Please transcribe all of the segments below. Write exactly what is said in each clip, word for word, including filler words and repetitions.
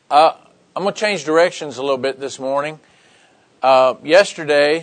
Uh, I'm going to change directions a little bit this morning. Uh, yesterday,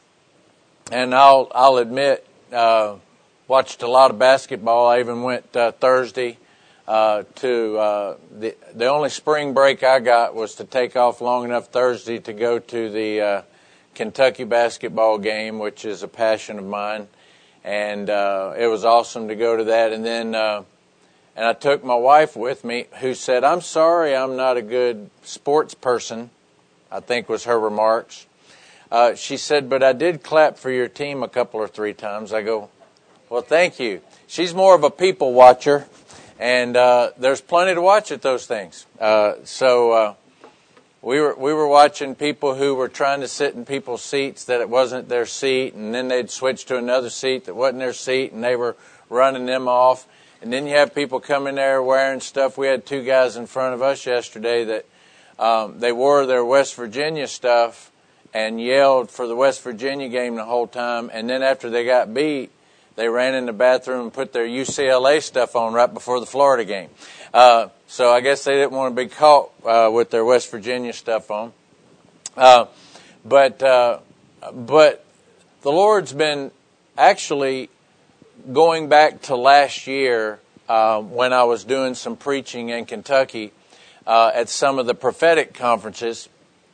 and I'll I'll admit, uh, watched a lot of basketball. I even went uh, Thursday uh, to uh, the the only spring break I got was to take off long enough Thursday to go to the uh, Kentucky basketball game, which is a passion of mine, and uh, it was awesome to go to that. And then. Uh, And I took my wife with me, who said, "I'm sorry I'm not a good sports person," I think was her remarks. Uh, she said, "But I did clap for your team a couple or three times." I go, "Well, thank you." She's more of a people watcher, and uh, there's plenty to watch at those things. Uh, so uh, we were we were watching people who were trying to sit in people's seats that it wasn't their seat, and then they'd switch to another seat that wasn't their seat, and they were running them off. And then you have people come in there wearing stuff. We had two guys in front of us yesterday that um, they wore their West Virginia stuff and yelled for the West Virginia game the whole time. And then after they got beat, they ran in the bathroom and put their U C L A stuff on right before the Florida game. Uh, so I guess they didn't want to be caught uh, with their West Virginia stuff on. Uh, but uh, but the Lord's been actually... Going back to last year, uh, when I was doing some preaching in Kentucky uh, at some of the prophetic conferences,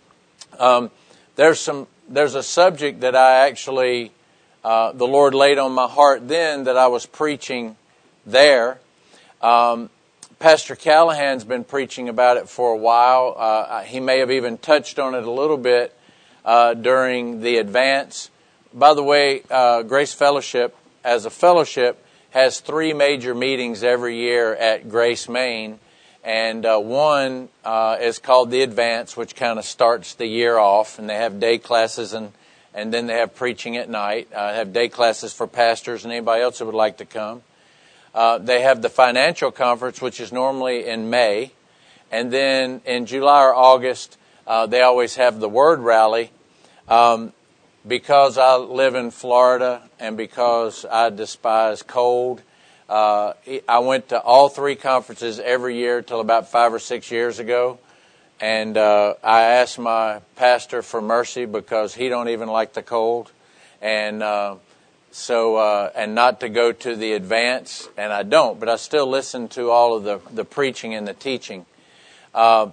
um, there's some there's a subject that I actually uh, the Lord laid on my heart then that I was preaching there. Um, Pastor Callahan's been preaching about it for a while. Uh, he may have even touched on it a little bit uh, during the advance. By the way, uh, Grace Fellowship, as a fellowship, has three major meetings every year at Grace, Maine, and uh, one uh, is called the Advance, which kind of starts the year off, and they have day classes, and, and then they have preaching at night. Uh, have day classes for pastors and anybody else that would like to come. Uh, they have the Financial Conference, which is normally in May, and then in July or August, uh, they always have the Word Rally. Um, Because I live in Florida and because I despise cold, uh, I went to all three conferences every year till about five or six years ago. And uh, I asked my pastor for mercy because he don't even like the cold. And uh, so, uh, and not to go to the advance, and I don't, but I still listen to all of the, the preaching and the teaching. Uh,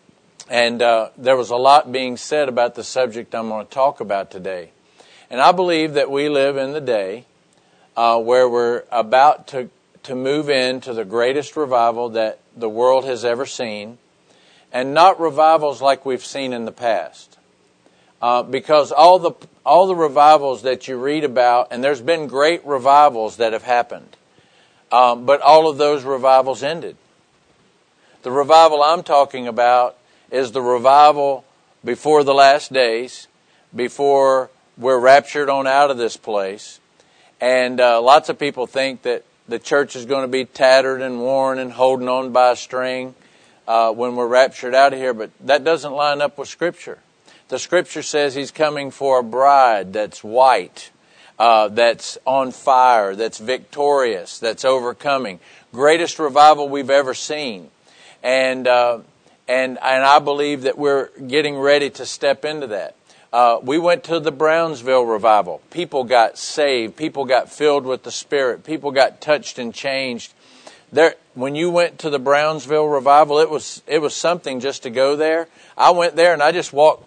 And uh, there was a lot being said about the subject I'm going to talk about today. And I believe that we live in the day uh, where we're about to, to move into the greatest revival that the world has ever seen. And not revivals like we've seen in the past. Uh, because all the, all the revivals that you read about, and there's been great revivals that have happened. Um, but all of those revivals ended. The revival I'm talking about is the revival before the last days, before we're raptured on out of this place. And uh, lots of people think that the church is going to be tattered and worn and holding on by a string uh, when we're raptured out of here, but that doesn't line up with Scripture. The Scripture says He's coming for a bride that's white, uh, that's on fire, that's victorious, that's overcoming. Greatest revival we've ever seen. And uh And and I believe that we're getting ready to step into that. Uh, we went to the Brownsville revival. People got saved. People got filled with the Spirit. People got touched and changed. There, when you went to the Brownsville revival, it was it was something just to go there. I went there and I just walked.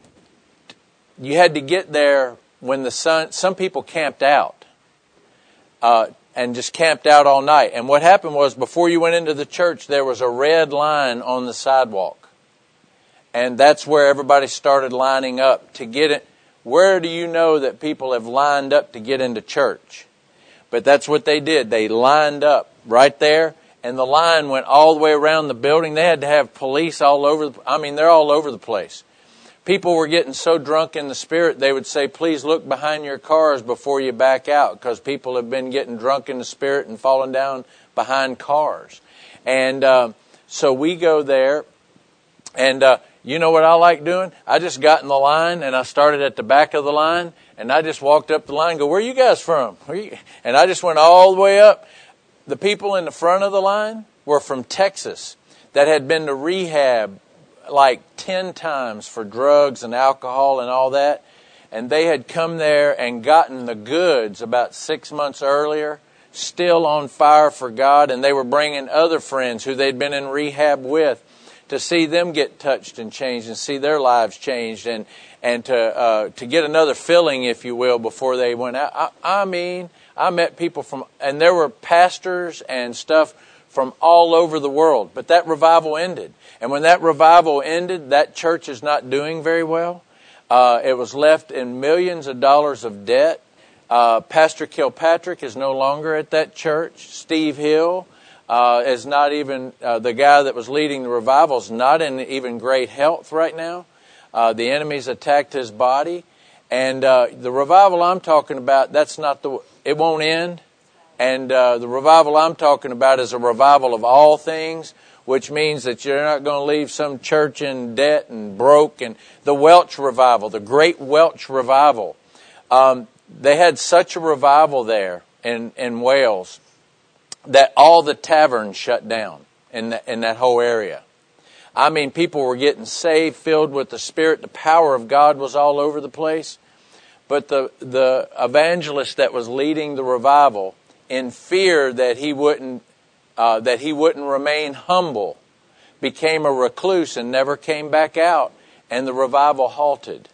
You had to get there when the sun. Some people camped out. Uh, And just camped out all night. And what happened was, before you went into the church, there was a red line on the sidewalk. And that's where everybody started lining up to get it. Where do you know that people have lined up to get into church? But that's what they did. They lined up right there. And the line went all the way around the building. They had to have police all over. The, I mean, they're all over the place. People were getting so drunk in the Spirit, they would say, "Please look behind your cars before you back out," because people have been getting drunk in the Spirit and falling down behind cars. And uh, so we go there, and uh, you know what I like doing? I just got in the line, and I started at the back of the line, and I just walked up the line and go, "Where are you guys from?" Where you? And I just went all the way up. The people in the front of the line were from Texas that had been to rehab like ten times for drugs and alcohol and all that. And they had come there and gotten the goods about six months earlier, still on fire for God. And they were bringing other friends who they'd been in rehab with to see them get touched and changed and see their lives changed and, and to uh, to get another filling, if you will, before they went out. I, I mean, I met people from, and there were pastors and stuff from all over the world. But that revival ended. And when that revival ended, that church is not doing very well. Uh, it was left in millions of dollars of debt. Uh, Pastor Kilpatrick is no longer at that church. Steve Hill uh, is not even, uh, the guy that was leading the revival is not in even great health right now. Uh, the enemy's attacked his body. And uh, the revival I'm talking about, that's not the, it won't end. And uh, the revival I'm talking about is a revival of all things, which means that you're not going to leave some church in debt and broke. And the Welch revival, the Great Welch revival, um, they had such a revival there in, in Wales that all the taverns shut down in, the, in that whole area. I mean, people were getting saved, filled with the Spirit. The power of God was all over the place. But the, the evangelist that was leading the revival, in fear that he wouldn't uh, that he wouldn't remain humble, became a recluse and never came back out, and the revival halted.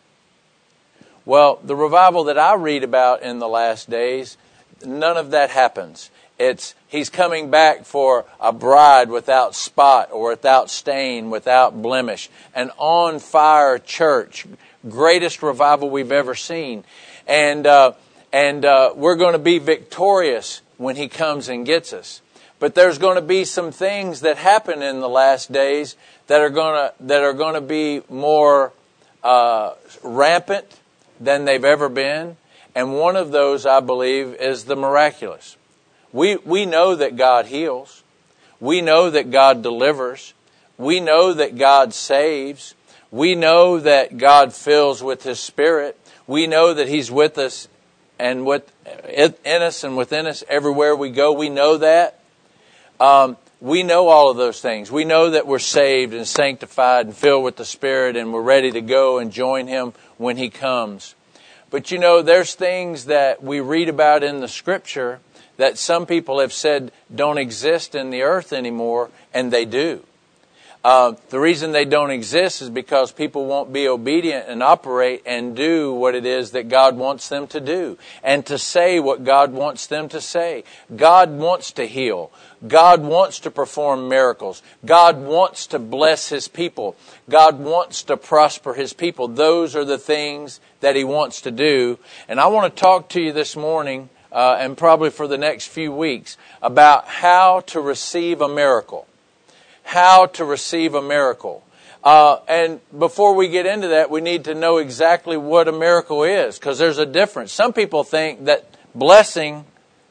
Well, the revival that I read about in the last days, none of that happens. It's he's coming back for a bride without spot or without stain, without blemish, an on-fire church, greatest revival we've ever seen, and uh, and uh, we're going to be victorious when he comes and gets us. But there's going to be some things that happen in the last days that are going to that are going to be more uh, rampant than they've ever been. And one of those, I believe, is the miraculous. We we know that God heals. We know that God delivers. We know that God saves. We know that God fills with His Spirit. We know that He's with us and with in us and within us everywhere we go. We know that. Um, we know all of those things. We know that we're saved and sanctified and filled with the Spirit, and we're ready to go and join Him when He comes. But you know, there's things that we read about in the Scripture that some people have said don't exist in the earth anymore, and they do. Uh, the reason they don't exist is because people won't be obedient and operate and do what it is that God wants them to do, and to say what God wants them to say. God wants to heal. God wants to perform miracles. God wants to bless His people. God wants to prosper His people. Those are the things that He wants to do. And I want to talk to you this morning, uh, and probably for the next few weeks, about how to receive a miracle. How to receive a miracle. Uh, and before we get into that, we need to know exactly what a miracle is, because there's a difference. Some people think that blessing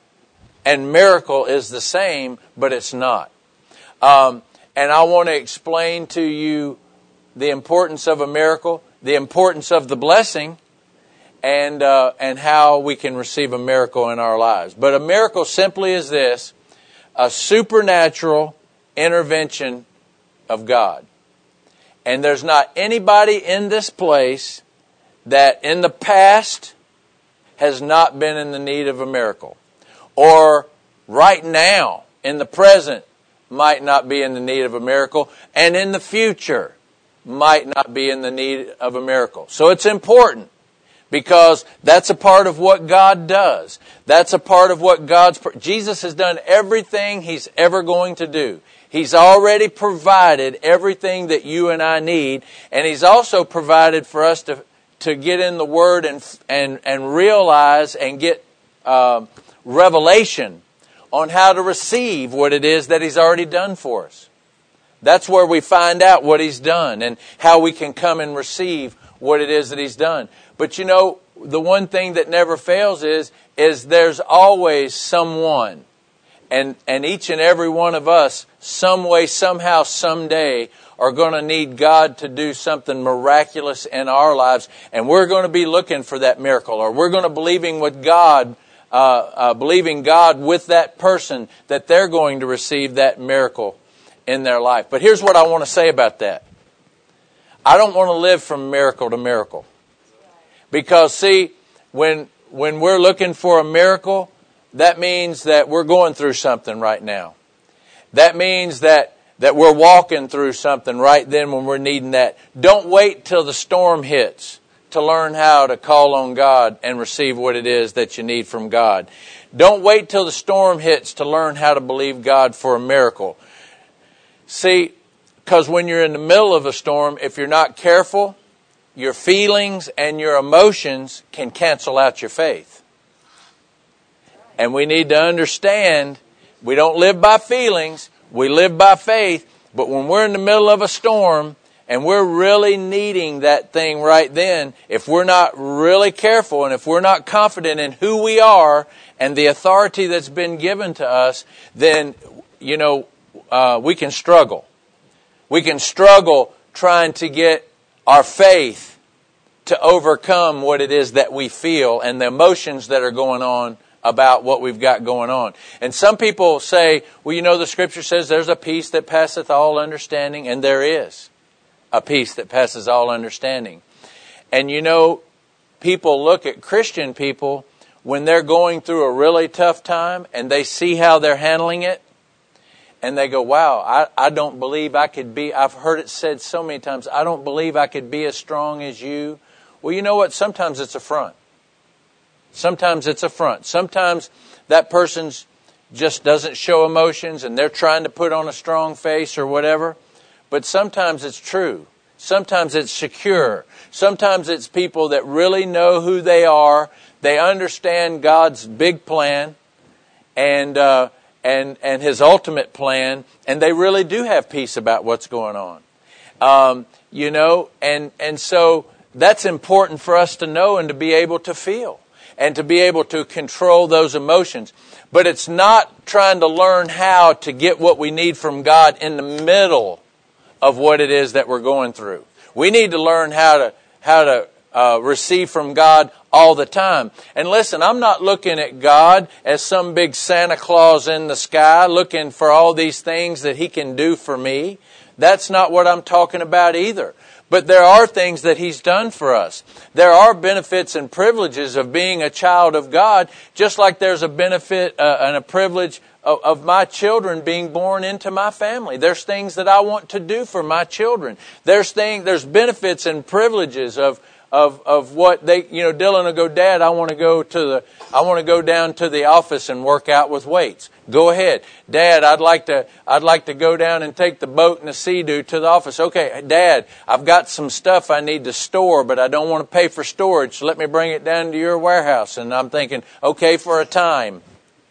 and miracle is the same, but it's not. Um, and I want to explain to you the importance of a miracle, the importance of the blessing, and uh, and how we can receive a miracle in our lives. But a miracle simply is this: a supernatural intervention of God. And there's not anybody in this place that in the past has not been in the need of a miracle, or right now in the present might not be in the need of a miracle, and in the future might not be in the need of a miracle. So it's important, because that's a part of what God does. That's a part of what God's... Jesus has done everything He's ever going to do. He's already provided everything that you and I need, and He's also provided for us to to get in the Word and and and realize and get uh, revelation on how to receive what it is that He's already done for us. That's where we find out what He's done and how we can come and receive what it is that He's done. But you know, the one thing that never fails is is there's always someone. And and each and every one of us, some way, somehow, someday, are going to need God to do something miraculous in our lives. And we're going to be looking for that miracle. Or we're going to believing with God, uh, uh, believing God with that person that they're going to receive that miracle in their life. But here's what I want to say about that. I don't want to live from miracle to miracle. Because see, when when we're looking for a miracle, that means that we're going through something right now. That means that, that we're walking through something right then when we're needing that. Don't wait till the storm hits to learn how to call on God and receive what it is that you need from God. Don't wait till the storm hits to learn how to believe God for a miracle. See, because when you're in the middle of a storm, if you're not careful, your feelings and your emotions can cancel out your faith. And we need to understand, we don't live by feelings, we live by faith. But when we're in the middle of a storm and we're really needing that thing right then, if we're not really careful and if we're not confident in who we are and the authority that's been given to us, then, you know, uh, we can struggle. We can struggle trying to get our faith to overcome what it is that we feel and the emotions that are going on about what we've got going on. And some people say, well, you know, the Scripture says there's a peace that passeth all understanding, and there is a peace that passes all understanding. And you know, people look at Christian people when they're going through a really tough time and they see how they're handling it, and they go, wow, I, I don't believe I could be, I've heard it said so many times, I don't believe I could be as strong as you. Well, you know what? Sometimes it's a front. Sometimes it's a front. Sometimes that person's just doesn't show emotions and they're trying to put on a strong face or whatever. But sometimes it's true. Sometimes it's secure. Sometimes it's people that really know who they are. They understand God's big plan and uh, and and His ultimate plan, and they really do have peace about what's going on. Um, you know, and and so that's important for us to know and to be able to feel and to be able to control those emotions. But it's not trying to learn how to get what we need from God in the middle of what it is that we're going through. We need to learn how to how to uh, receive from God all the time. And listen, I'm not looking at God as some big Santa Claus in the sky looking for all these things that He can do for me. That's not what I'm talking about either. But there are things that He's done for us. There are benefits and privileges of being a child of God, just like there's a benefit uh, and a privilege of, of my children being born into my family. There's things that I want to do for my children. There's things, there's benefits and privileges of of of what they, you know, Dylan will go, Dad, I want to go to the, I want to go down to the office and work out with weights. Go ahead. Dad, I'd like to, I'd like to go down and take the boat and the Sea-Doo to the office. Okay, Dad, I've got some stuff I need to store, but I don't want to pay for storage, so let me bring it down to your warehouse. And I'm thinking, okay, for a time.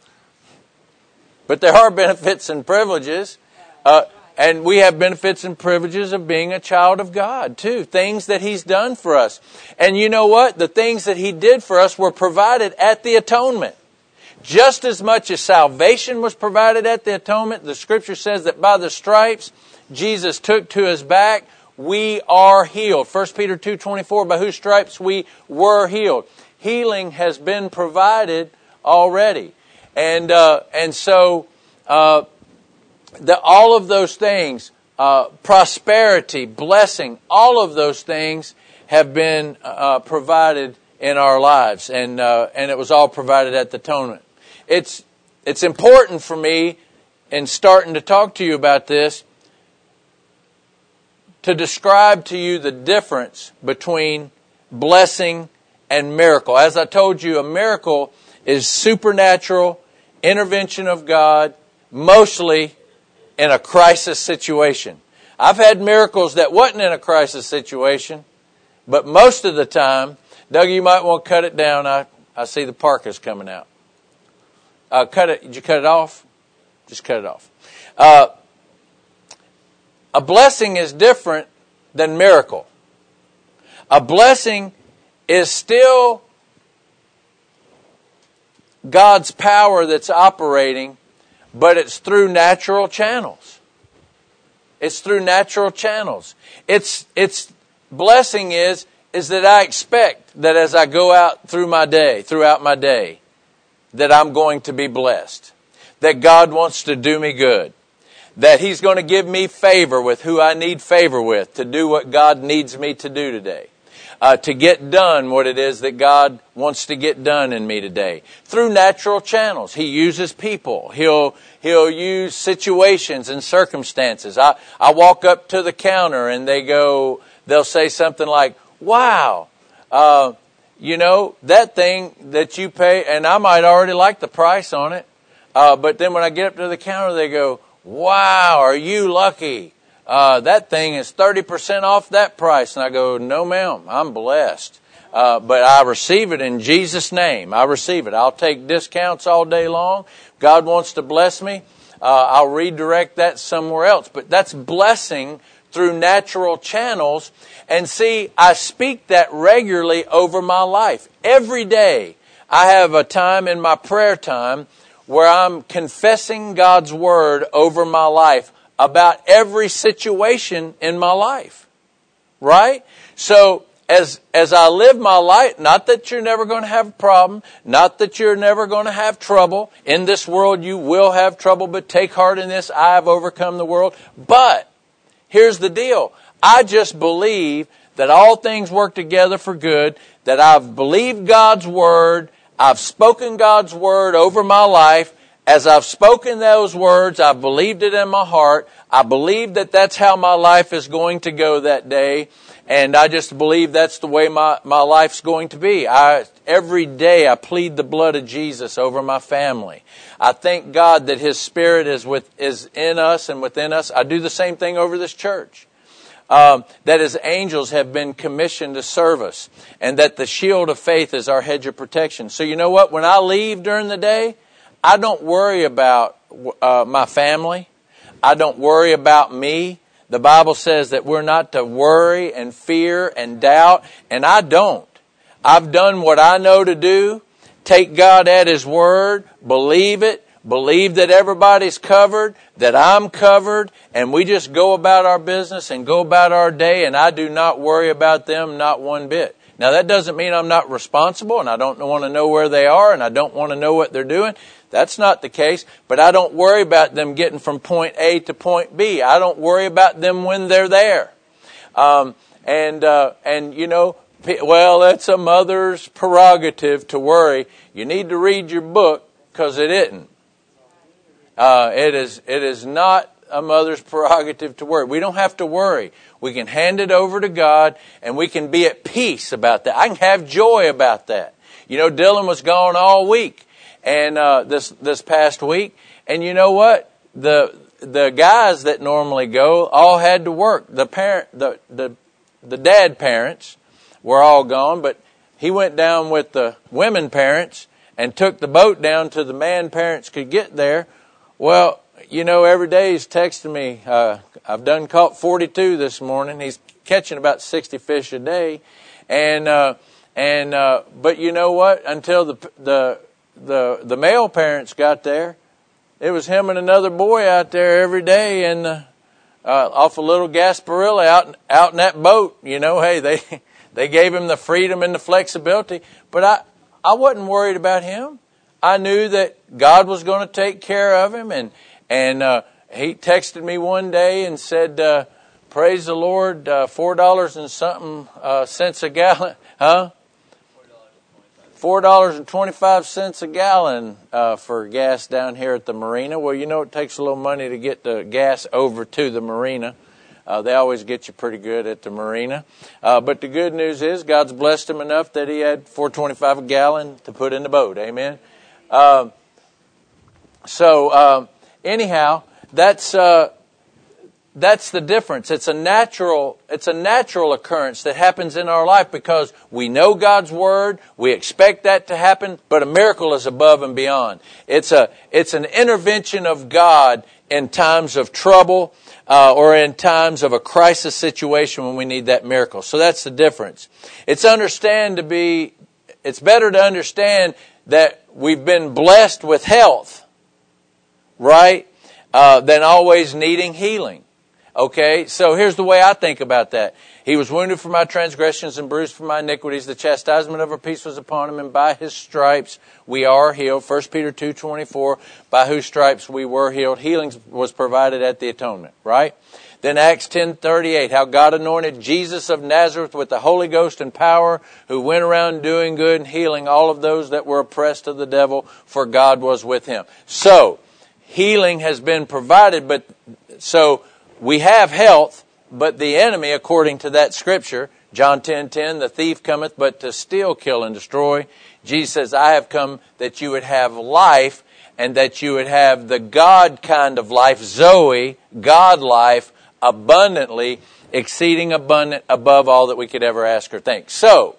But there are benefits and privileges. Uh, And we have benefits and privileges of being a child of God, too. Things that He's done for us. And you know what? The things that He did for us were provided at the atonement. Just as much as salvation was provided at the atonement, the Scripture says that by the stripes Jesus took to His back, we are healed. First Peter two twenty-four, by whose stripes we were healed. Healing has been provided already. And uh, and so... Uh, The, all of those things, uh, prosperity, blessing, all of those things have been uh, provided in our lives, and uh, and it was all provided at the atonement. It's it's important for me, in starting to talk to you about this, to describe to you the difference between blessing and miracle. As I told you, a miracle is supernatural intervention of God, mostly in a crisis situation. I've had miracles that wasn't in a crisis situation, but most of the time, Doug, you might want to cut it down. I, I see the parkas coming out. Uh, cut it. Did you cut it off? Just cut it off. Uh, a blessing is different than miracle. A blessing is still God's power that's operating, but it's through natural channels. It's through natural channels. It's it's blessing is is that I expect that as I go out through my day, throughout my day, that I'm going to be blessed. That God wants to do me good. that He's going to give me favor with who I need favor with to do what God needs me to do today. Uh, to get done what it is that God wants to get done in me today. Through natural channels. He uses people. He'll, he'll use situations and circumstances. I, I walk up to the counter and they go, they'll say something like, wow, uh, you know, that thing that you pay, and I might already like the price on it. Uh, but then when I get up to the counter, they go, wow, are you lucky? Uh, that thing is thirty percent off that price. And I go, no ma'am, I'm blessed. Uh, but I receive it in Jesus' name. I receive it. I'll take discounts all day long. God wants to bless me. Uh, I'll redirect that somewhere else. But that's blessing through natural channels. And see, I speak that regularly over my life. Every day I have a time in my prayer time where I'm confessing God's word over my life about every situation in my life. Right? So, as as I live my life, not that you're never going to have a problem, not that you're never going to have trouble. In this world you will have trouble, but take heart in this, I have overcome the world. But, here's the deal. I just believe that all things work together for good, that I've believed God's word, I've spoken God's word over my life. As I've spoken those words, I've believed it in my heart. I believe that that's how my life is going to go that day. And I just believe that's the way my, my life's going to be. I, every day I plead the blood of Jesus over my family. I thank God that His Spirit is with, is in us and within us. I do the same thing over this church. Um, that His angels have been commissioned to serve us. And that the shield of faith is our hedge of protection. So you know what? When I leave during the day, I don't worry about uh, my family. I don't worry about me. The Bible says that we're not to worry and fear and doubt, and I don't. I've done what I know to do. Take God at His word, believe it, believe that everybody's covered, that I'm covered, and we just go about our business and go about our day, and I do not worry about them not one bit. Now that doesn't mean I'm not responsible, and I don't want to know where they are, and I don't want to know what they're doing. That's not the case, but I don't worry about them getting from point A to point B. I don't worry about them when they're there. Um, and, uh, and you know, well, that's a mother's prerogative to worry. You need to read your book because it isn't. Uh, it is, it is not a mother's prerogative to worry. We don't have to worry. We can hand it over to God and we can be at peace about that. I can have joy about that. You know, Dylan was gone all week. And uh, this this past week, and you know what? The the guys that normally go all had to work. The parent, the the the dad parents were all gone, but he went down with the women parents and took the boat down to the man parents could get there. Well, you know, every day he's texting me. Uh, I've done caught forty-two this morning. He's catching about sixty fish a day, and uh, and uh, but you know what? Until the the The the male parents got there, it was him and another boy out there every day, and uh, uh, off a little Gasparilla out out in that boat. You know, hey, they they gave him the freedom and the flexibility, but I I wasn't worried about him. I knew that God was going to take care of him, and and uh, he texted me one day and said, uh, "Praise the Lord, uh, four dollars and something uh, cents a gallon, huh?" Four dollars and twenty-five cents a gallon uh, for gas down here at the marina. Well, you know it takes a little money to get the gas over to the marina. Uh, they always get you pretty good at the marina. Uh, but the good news is God's blessed him enough that he had four twenty-five a gallon to put in the boat. Amen. Uh, so uh, anyhow, that's uh, that's the difference. It's a natural it's a natural occurrence that happens in our life because we know God's word, we expect that to happen, but a miracle is above and beyond. It's a it's an intervention of God in times of trouble uh, or in times of a crisis situation when we need that miracle. So that's the difference. It's understand to be it's better to understand that we've been blessed with health, right? Uh, than always needing healing. Okay, so here's the way I think about that. He was wounded for my transgressions and bruised for my iniquities. The chastisement of our peace was upon him, and by his stripes we are healed. First Peter two twenty-four, by whose stripes we were healed. Healing was provided at the atonement, right? Then Acts ten thirty-eight, how God anointed Jesus of Nazareth with the Holy Ghost and power, who went around doing good and healing all of those that were oppressed of the devil, for God was with him. So, healing has been provided, but so we have health, but the enemy, according to that scripture, John ten ten, the thief cometh but to steal, kill, and destroy. Jesus says, I have come that you would have life, and that you would have the God kind of life, Zoe, God life, abundantly, exceeding abundant above all that we could ever ask or think. So,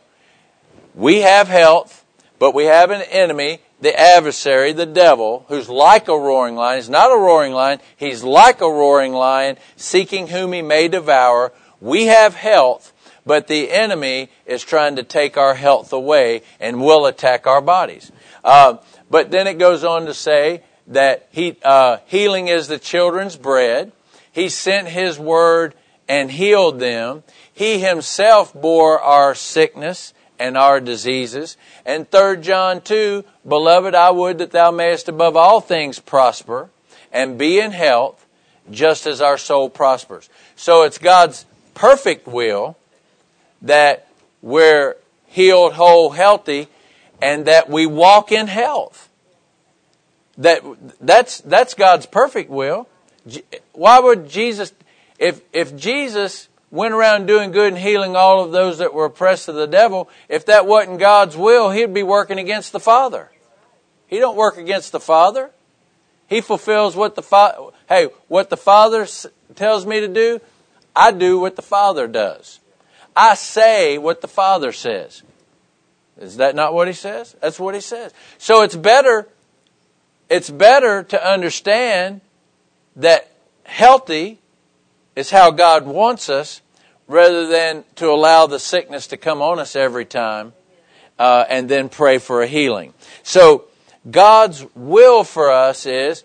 we have health, but we have an enemy, the adversary, the devil, who's like a roaring lion. He's not a roaring lion. He's like a roaring lion, seeking whom he may devour. We have health, but the enemy is trying to take our health away and will attack our bodies. Uh, but then it goes on to say that he, uh, healing is the children's bread. He sent his word and healed them. He himself bore our sickness and our diseases. And Third John two, beloved, I would that thou mayest above all things prosper and be in health, just as our soul prospers. So it's God's perfect will that we're healed, whole, healthy, and that we walk in health. That that's that's God's perfect will. Why would Jesus, if if Jesus went around doing good and healing all of those that were oppressed of the devil, if that wasn't God's will, he'd be working against the Father. He don't work against the Father. He fulfills what the Father, hey, what the Father tells me to do, I do what the Father does. I say what the Father says. Is that not what he says? That's what he says. So it's better, it's better to understand that healthy is how God wants us, rather than to allow the sickness to come on us every time uh, and then pray for a healing. So God's will for us is,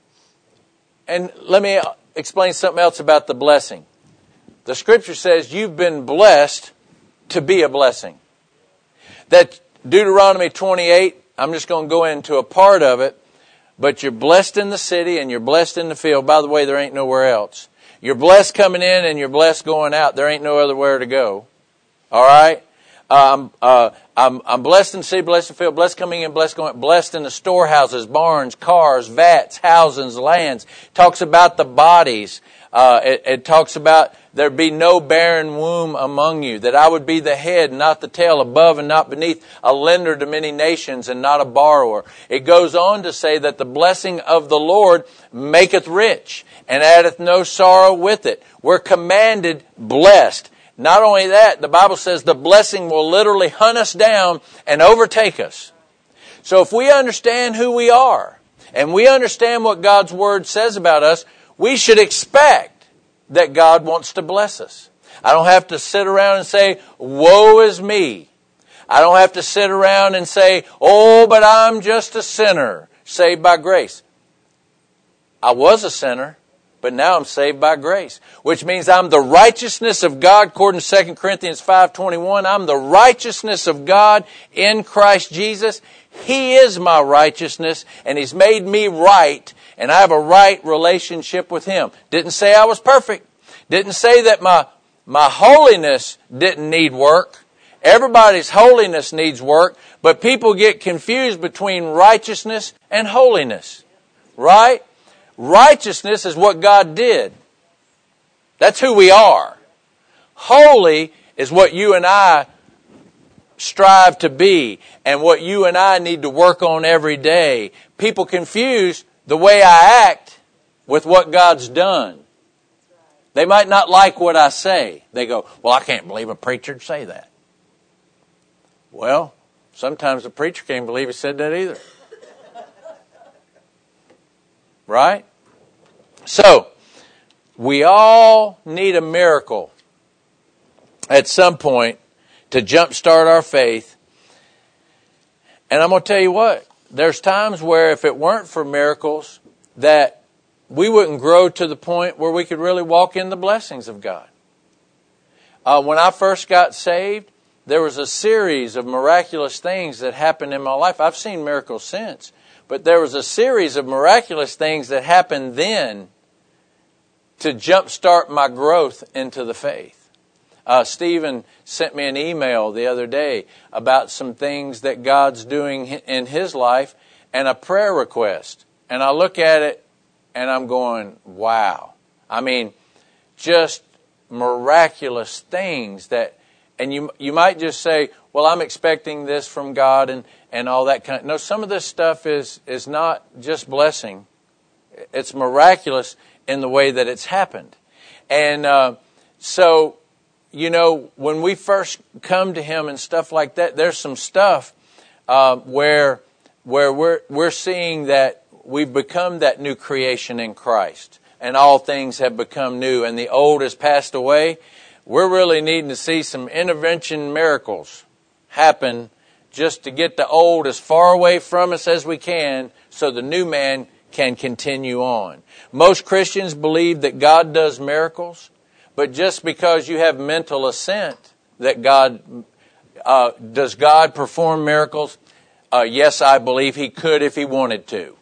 and let me explain something else about the blessing. The scripture says you've been blessed to be a blessing. That Deuteronomy twenty-eight, I'm just going to go into a part of it, but you're blessed in the city and you're blessed in the field. By the way, there ain't nowhere else. You're blessed coming in and you're blessed going out. There ain't no other where to go. All right? Um, uh, I'm, I'm blessed in the city, blessed in the field, blessed coming in, blessed going out, blessed in the storehouses, barns, cars, vats, houses, lands. It talks about the bodies. Uh, it, it talks about there be no barren womb among you, that I would be the head, not the tail, above and not beneath, a lender to many nations and not a borrower. It goes on to say that the blessing of the Lord maketh rich and addeth no sorrow with it. We're commanded blessed. Not only that, the Bible says the blessing will literally hunt us down and overtake us. So if we understand who we are and we understand what God's Word says about us, we should expect that God wants to bless us. I don't have to sit around and say, woe is me. I don't have to sit around and say, oh, but I'm just a sinner saved by grace. I was a sinner, but now I'm saved by grace, which means I'm the righteousness of God, according to Second Corinthians five twenty-one. I'm the righteousness of God in Christ Jesus. He is my righteousness, and He's made me right, and I have a right relationship with Him. Didn't say I was perfect. Didn't say that my, my holiness didn't need work. Everybody's holiness needs work, but people get confused between righteousness and holiness. Right? Righteousness is what God did. That's who we are. Holy is what you and I strive to be and what you and I need to work on every day. People confuse the way I act with what God's done. They might not like what I say. They go, well, I can't believe a preacher would say that. Well, sometimes the preacher can't believe he said that either. Right? So, we all need a miracle at some point to jumpstart our faith. And I'm going to tell you what, there's times where if it weren't for miracles, that we wouldn't grow to the point where we could really walk in the blessings of God. Uh, when I first got saved, there was a series of miraculous things that happened in my life. I've seen miracles since, but there was a series of miraculous things that happened then to jumpstart my growth into the faith. Uh, Stephen sent me an email the other day about some things that God's doing in his life and a prayer request. And I look at it and I'm going, wow. I mean, just miraculous things that, and you you might just say, well, I'm expecting this from God and, and all that kind of, no, some of this stuff is, is not just blessing. It's miraculous in the way that it's happened. And uh, so, you know, when we first come to Him and stuff like that, there's some stuff uh, where where we're we're seeing that we've become that new creation in Christ, and all things have become new, and the old has passed away. We're really needing to see some intervention miracles happen just to get the old as far away from us as we can so the new man can continue on. Most Christians believe that God does miracles, but just because you have mental assent that God, uh, does God perform miracles? Uh, yes, I believe He could if He wanted to.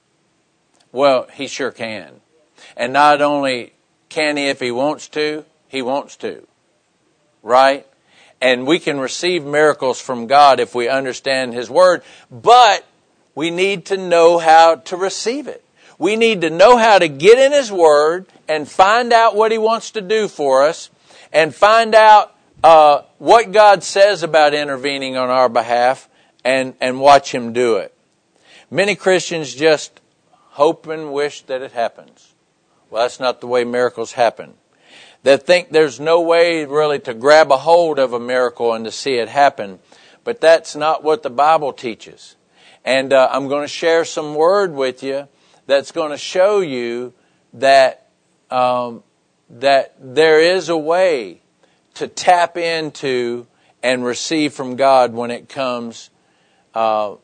Well, He sure can. And not only can He if He wants to, He wants to. Right? And we can receive miracles from God if we understand His Word, but we need to know how to receive it. We need to know how to get in His Word and find out what He wants to do for us and find out uh, what God says about intervening on our behalf and, and watch Him do it. Many Christians just hope and wish that it happens. Well, that's not the way miracles happen. They think there's no way really to grab a hold of a miracle and to see it happen. But that's not what the Bible teaches. And uh, I'm going to share some word with you that's going to show you that um, that there is a way to tap into and receive from God when it comes uh,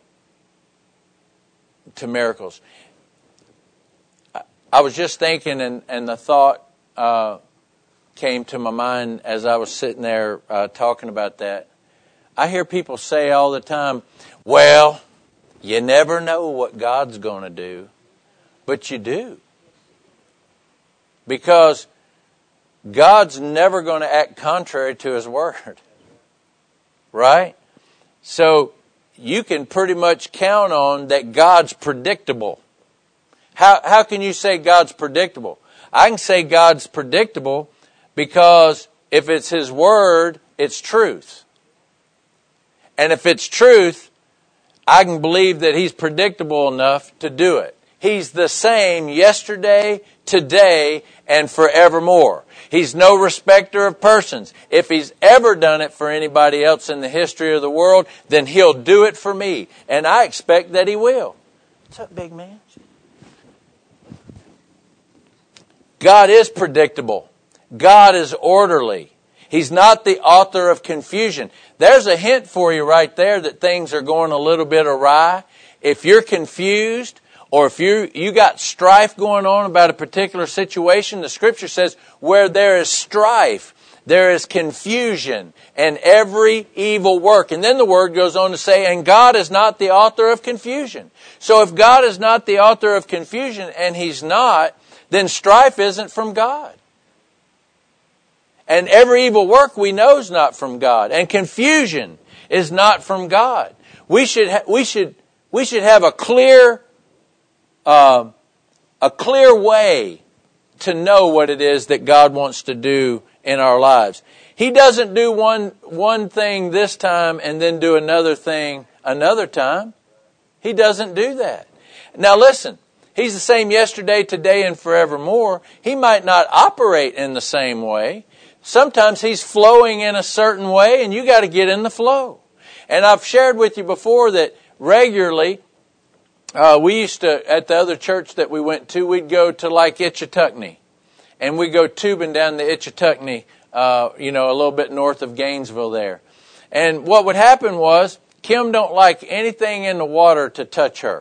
to miracles. I was just thinking, and, and the thought uh, came to my mind as I was sitting there uh, talking about that. I hear people say all the time, well, you never know what God's going to do, but you do. Because God's never going to act contrary to His Word. Right? So you can pretty much count on that God's predictable. How how can you say God's predictable? I can say God's predictable because if it's His Word, it's truth. And if it's truth, I can believe that He's predictable enough to do it. He's the same yesterday, today, and forevermore. He's no respecter of persons. If He's ever done it for anybody else in the history of the world, then He'll do it for me. And I expect that He will. What's up, big man? God is predictable. God is orderly. He's not the author of confusion. There's a hint for you right there that things are going a little bit awry. If you're confused, or if you you got strife going on about a particular situation, the Scripture says, where there is strife, there is confusion and every evil work. And then the Word goes on to say, and God is not the author of confusion. So if God is not the author of confusion, and He's not, then strife isn't from God. And every evil work we know is not from God. And confusion is not from God. We should ha- we should we should have a clear uh, a clear way to know what it is that God wants to do in our lives. He doesn't do one one thing this time and then do another thing another time. He doesn't do that. Now listen. He's the same yesterday, today, and forevermore. He might not operate in the same way. Sometimes He's flowing in a certain way, and you got to get in the flow. And I've shared with you before that regularly, uh, we used to, at the other church that we went to, we'd go to like Itchituckney. And we'd go tubing down the Itchituckney, uh, you know, a little bit north of Gainesville there. And what would happen was, Kim don't like anything in the water to touch her.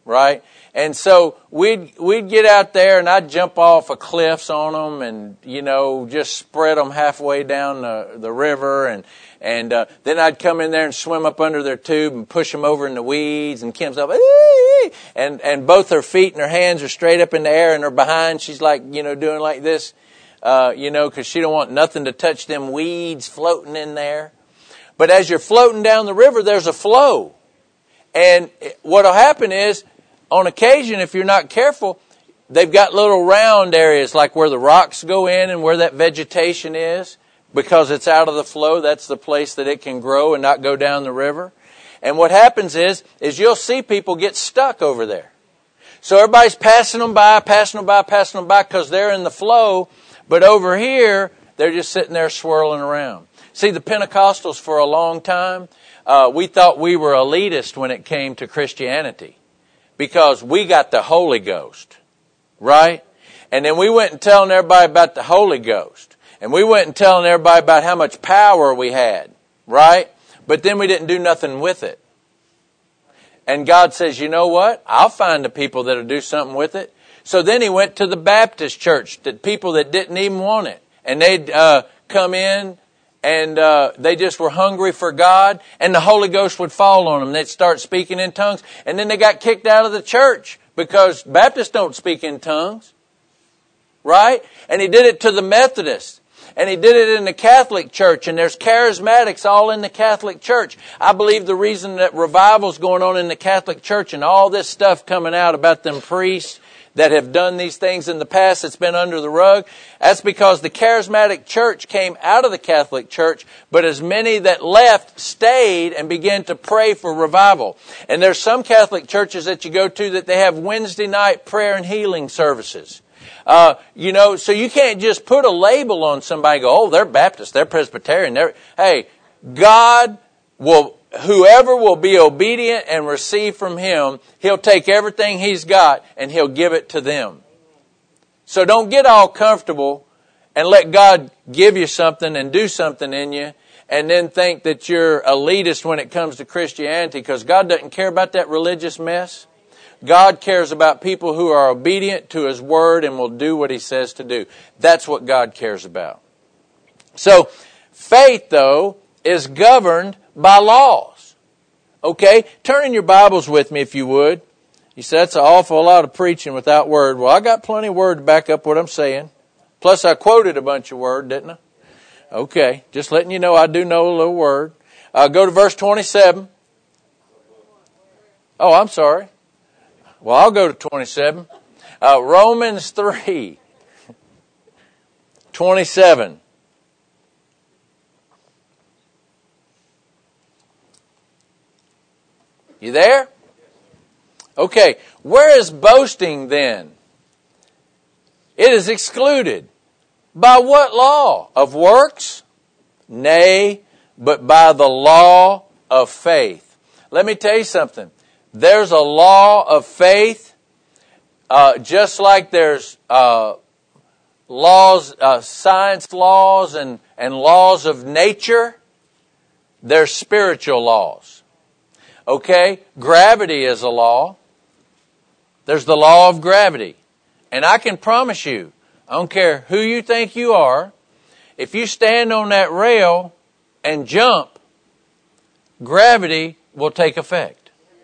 right? And so we'd we'd get out there, and I'd jump off of cliffs on them, and you know, just spread them halfway down the the river, and and uh, then I'd come in there and swim up under their tube and push them over in the weeds. And Kim's up, ee! and and both her feet and her hands are straight up in the air, and her behind, she's like, you know, doing like this, uh, you know, because she don't want nothing to touch them weeds floating in there. But as you're floating down the river, there's a flow, and what'll happen is, on occasion, if you're not careful, they've got little round areas like where the rocks go in and where that vegetation is. Because it's out of the flow, that's the place that it can grow and not go down the river. And what happens is, is you'll see people get stuck over there. So everybody's passing them by, passing them by, passing them by because they're in the flow. But over here, they're just sitting there swirling around. See, the Pentecostals for a long time, uh, we thought we were elitist when it came to Christianity. Because we got the Holy Ghost, right? And then we went and telling everybody about the Holy Ghost. And we went and telling everybody about how much power we had, right? But then we didn't do nothing with it. And God says, you know what? I'll find the people that'll do something with it. So then he went to the Baptist church, the people that didn't even want it. And they'd uh, come in and uh, they just were hungry for God, and the Holy Ghost would fall on them. They'd start speaking in tongues, and then they got kicked out of the church because Baptists don't speak in tongues, right? And he did it to the Methodists, and he did it in the Catholic Church, and there's charismatics all in the Catholic Church. I believe the reason that revival's going on in the Catholic Church and all this stuff coming out about them priests that have done these things in the past that's been under the rug, that's because the charismatic church came out of the Catholic Church, but as many that left stayed and began to pray for revival. And there's some Catholic churches that you go to that they have Wednesday night prayer and healing services. Uh, you know, so you can't just put a label on somebody and go, oh, they're Baptist, they're Presbyterian. They're, hey, God will, whoever will be obedient and receive from Him, He'll take everything He's got and He'll give it to them. So don't get all comfortable and let God give you something and do something in you and then think that you're elitist when it comes to Christianity, because God doesn't care about that religious mess. God cares about people who are obedient to His Word and will do what He says to do. That's what God cares about. So, faith, though, is governed by laws. Okay? Turn in your Bibles with me if you would. You said that's an awful lot of preaching without Word. Well, I got plenty of Word to back up what I'm saying. Plus, I quoted a bunch of Word, didn't I? Okay. Just letting you know I do know a little Word. Uh, go to verse twenty-seven. Oh, I'm sorry. Well, I'll go to twenty-seven. Uh, Romans three, twenty-seven. You there? Okay. Where is boasting then? It is excluded. By what law? Of works? Nay, but by the law of faith. Let me tell you something. There's a law of faith, uh, just like there's uh, laws, uh, science laws and, and laws of nature. There's spiritual laws. Okay? Gravity is a law. There's the law of gravity. And I can promise you, I don't care who you think you are, if you stand on that rail and jump, gravity will take effect.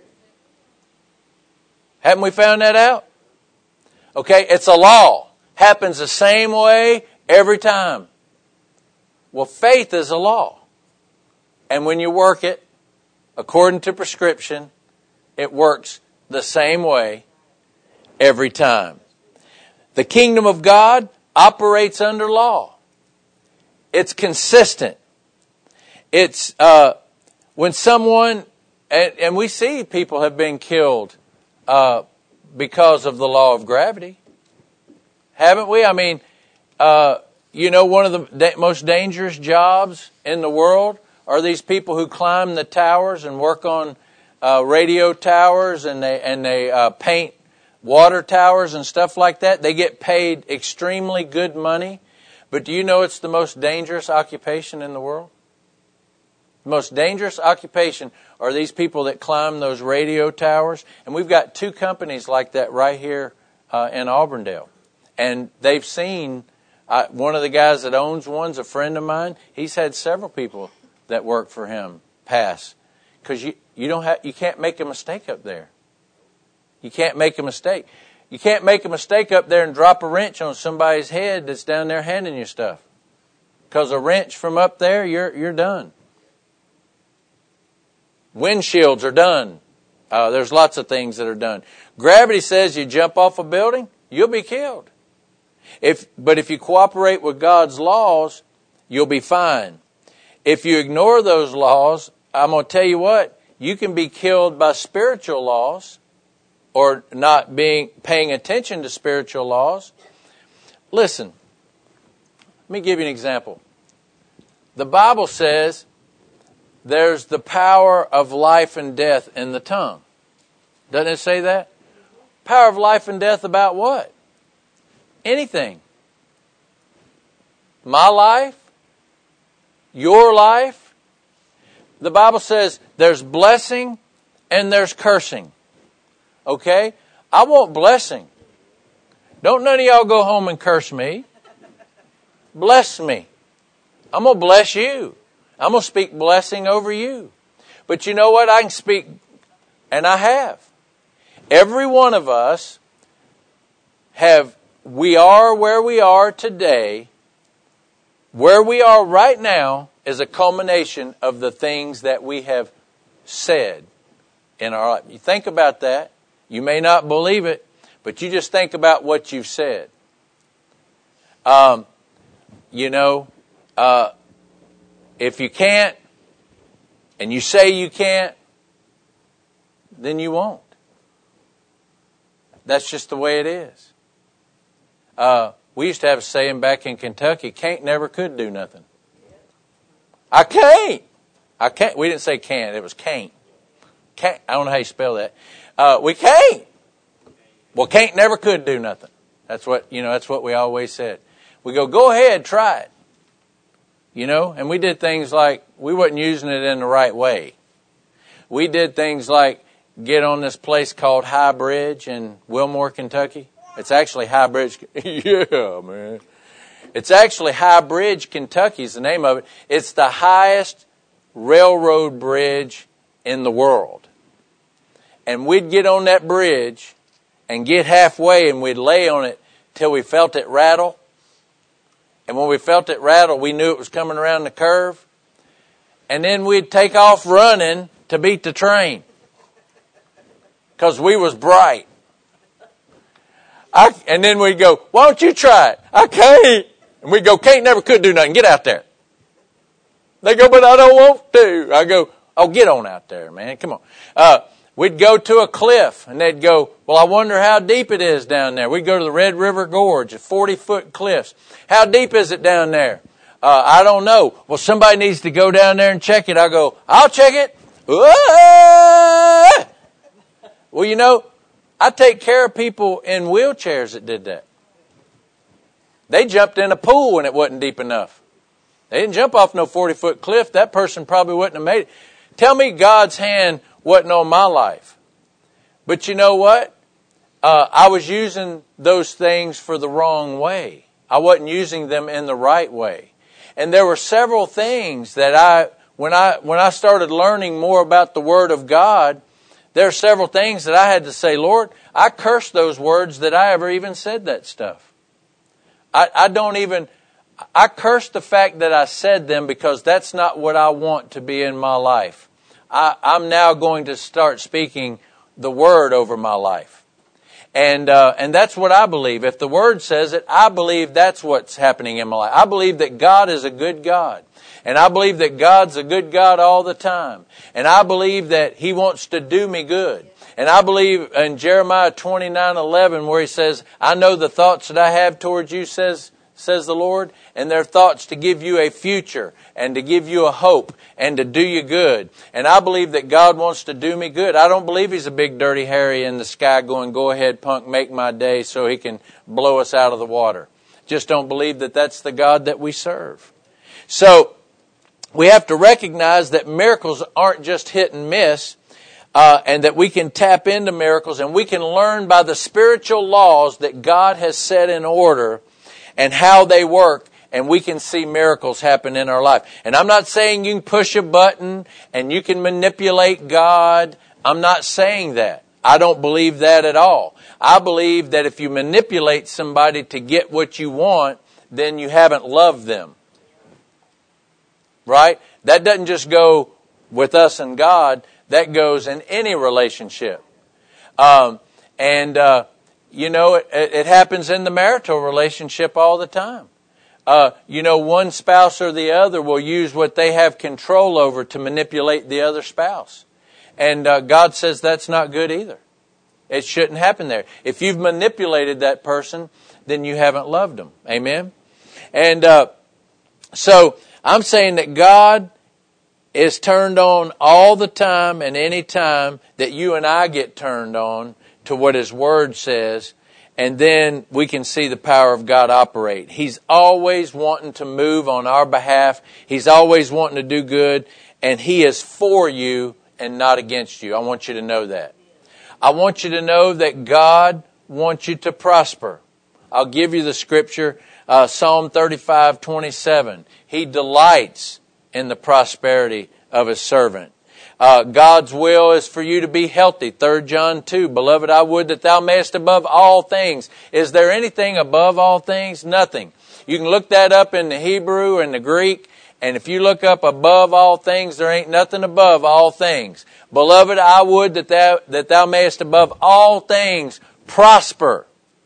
Haven't we found that out? Okay, it's a law. Happens the same way every time. Well, faith is a law. And when you work it, according to prescription, it works the same way every time. The kingdom of God operates under law. It's consistent. It's uh, when someone, and, and we see people have been killed Uh, because of the law of gravity. Haven't we? I mean, uh, you know, one of the da- most dangerous jobs in the world are these people who climb the towers and work on uh, radio towers, and they and they uh, paint water towers and stuff like that. They get paid extremely good money. But do you know it's the most dangerous occupation in the world? The most dangerous occupation are these people that climb those radio towers. And we've got two companies like that right here uh, in Auburndale. And they've seen, uh, one of the guys that owns one's a friend of mine. He's had several people that work for him pass. Because you, you don't have, you can't make a mistake up there. You can't make a mistake. You can't make a mistake up there and drop a wrench on somebody's head that's down there handing you stuff. Because a wrench from up there, you're you're done. Windshields are done. Uh, there's lots of things that are done. Gravity says you jump off a building, you'll be killed. If but if you cooperate with God's laws, you'll be fine. If you ignore those laws, I'm going to tell you what, you can be killed by spiritual laws or not being paying attention to spiritual laws. Listen, let me give you an example. The Bible says there's the power of life and death in the tongue. Doesn't it say that? Power of life and death about what? Anything. My life? Your life? The Bible says there's blessing and there's cursing. Okay? I want blessing. Don't none of y'all go home and curse me. Bless me. I'm going to bless you. I'm going to speak blessing over you. But you know what? I can speak, and I have. Every one of us have, we are where we are today. Where we are right now is a culmination of the things that we have said in our life. You think about that. You may not believe it, but you just think about what you've said. Um, you know, uh, if you can't, and you say you can't, then you won't. That's just the way it is. Uh, we used to have a saying back in Kentucky, can't never could do nothing. I can't. I can't. We didn't say can't, it was can't. Can't. I don't know how you spell that. Uh, we can't. Well, can't never could do nothing. That's what, you know, that's what we always said. We go, go ahead, try it. You know, and we did things like, we wasn't using it in the right way. We did things like get on this place called High Bridge in Wilmore, Kentucky. It's actually High Bridge. Yeah, man. It's actually High Bridge, Kentucky is the name of it. It's the highest railroad bridge in the world. And we'd get on that bridge and get halfway and we'd lay on it till we felt it rattle. And when we felt it rattle, we knew it was coming around the curve. And then we'd take off running to beat the train. Because we was bright. I, and then we'd go, why don't you try it? I can't. And we'd go, can't never could do nothing. Get out there. They go, but I don't want to. I go, oh, get on out there, man. Come on. Uh, we'd go to a cliff and they'd go, well, I wonder how deep it is down there. We'd go to the Red River Gorge, forty-foot cliffs. How deep is it down there? Uh, I don't know. Well, somebody needs to go down there and check it. I go, I'll check it. Whoa! Well, you know, I take care of people in wheelchairs that did that. They jumped in a pool and it wasn't deep enough. They didn't jump off no forty-foot cliff. That person probably wouldn't have made it. Tell me God's hand wasn't on my life. But you know what? Uh, I was using those things for the wrong way. I wasn't using them in the right way. And there were several things that I, when I, when I started learning more about the Word of God, there are several things that I had to say, Lord, I curse those words that I ever even said that stuff. I, I don't even, I curse the fact that I said them because that's not what I want to be in my life. I, I'm now going to start speaking the Word over my life. And uh, and that's what I believe. If the Word says it, I believe that's what's happening in my life. I believe that God is a good God. And I believe that God's a good God all the time. And I believe that He wants to do me good. And I believe in Jeremiah twenty-nine eleven where He says, I know the thoughts that I have towards you, says says the Lord, and they're thoughts to give you a future and to give you a hope and to do you good. And I believe that God wants to do me good. I don't believe He's a big dirty Harry in the sky going, go ahead, punk, make my day so He can blow us out of the water. Just don't believe that that's the God that we serve. So, we have to recognize that miracles aren't just hit and miss, uh, and that we can tap into miracles and we can learn by the spiritual laws that God has set in order and how they work, and we can see miracles happen in our life. And I'm not saying you can push a button and you can manipulate God. I'm not saying that. I don't believe that at all. I believe that if you manipulate somebody to get what you want, then you haven't loved them. Right? That doesn't just go with us and God. That goes in any relationship. Um, and, uh, you know, it, it happens in the marital relationship all the time. Uh, you know, one spouse or the other will use what they have control over to manipulate the other spouse. And uh, God says that's not good either. It shouldn't happen there. If you've manipulated that person, then you haven't loved them. Amen? And uh, so I'm saying that God is turned on all the time and any time that you and I get turned on to what His Word says, and then we can see the power of God operate. He's always wanting to move on our behalf. He's always wanting to do good, and He is for you and not against you. I want you to know that. I want you to know that God wants you to prosper. I'll give you the scripture, uh, Psalm thirty-five twenty-seven. He delights in the prosperity of His servant. Uh, God's will is for you to be healthy. Third John two, Beloved, I would that thou mayest above all things. Is there anything above all things? Nothing. You can look that up in the Hebrew and the Greek. And if you look up above all things, there ain't nothing above all things. Beloved, I would that thou, that thou mayest above all things prosper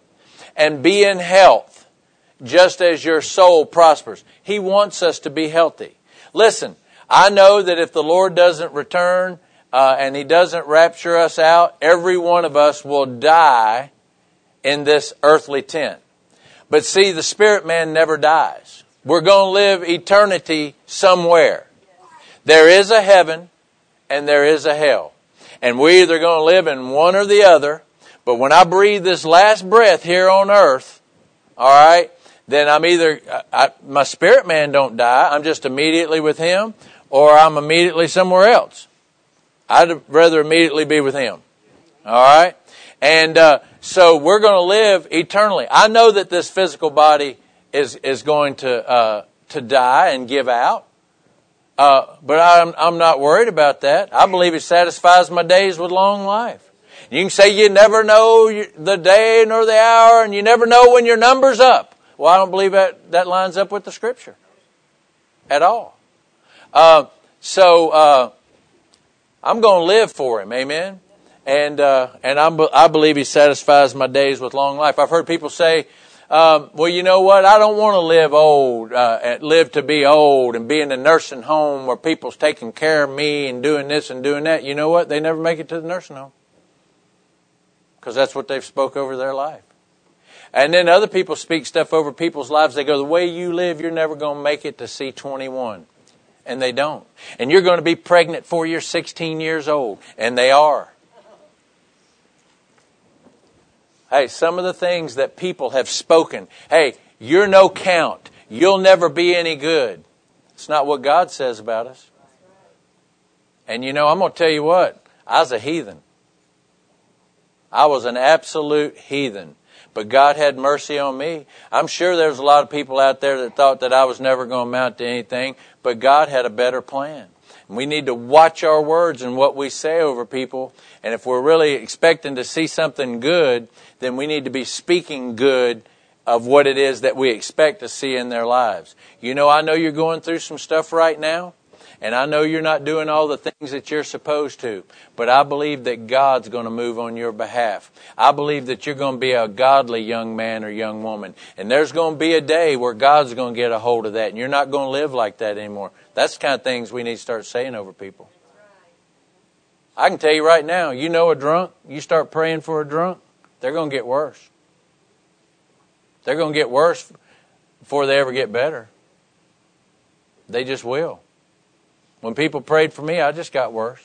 and be in health, just as your soul prospers. He wants us to be healthy. Listen, I know that if the Lord doesn't return uh, and He doesn't rapture us out, every one of us will die in this earthly tent. But see, the spirit man never dies. We're going to live eternity somewhere. There is a heaven and there is a hell. And we're either going to live in one or the other. But when I breathe this last breath here on earth, all right, then I'm either, I, my spirit man don't die. I'm just immediately with Him, or I'm immediately somewhere else. I'd rather immediately be with Him. All right? And uh, so we're going to live eternally. I know that this physical body is is going to uh, to die and give out. Uh, but I'm I'm not worried about that. I believe He satisfies my days with long life. You can say you never know the day nor the hour, and you never know when your number's up. Well, I don't believe that that lines up with the Scripture at all. Uh, so uh, I'm going to live for Him, amen. And uh, and I'm, I believe He satisfies my days with long life. I've heard people say, Um, well, you know what? I don't want to live old, uh, live to be old and be in a nursing home where people's taking care of me and doing this and doing that. You know what? They never make it to the nursing home because that's what they've spoke over their life. And then other people speak stuff over people's lives. They go, the way you live, you're never going to make it to C twenty-one. And they don't. And you're going to be pregnant before you're sixteen years old. And they are. Hey, some of the things that people have spoken, hey, you're no count. You'll never be any good. It's not what God says about us. And you know, I'm going to tell you what, I was a heathen. I was an absolute heathen. But God had mercy on me. I'm sure there's a lot of people out there that thought that I was never going to amount to anything, but God had a better plan. We need to watch our words and what we say over people. And if we're really expecting to see something good, then we need to be speaking good of what it is that we expect to see in their lives. You know, I know you're going through some stuff right now, and I know you're not doing all the things that you're supposed to, but I believe that God's going to move on your behalf. I believe that you're going to be a godly young man or young woman, and there's going to be a day where God's going to get a hold of that, and you're not going to live like that anymore. That's the kind of things we need to start saying over people. I can tell you right now, you know a drunk, you start praying for a drunk, they're going to get worse. They're going to get worse before they ever get better. They just will. When people prayed for me, I just got worse.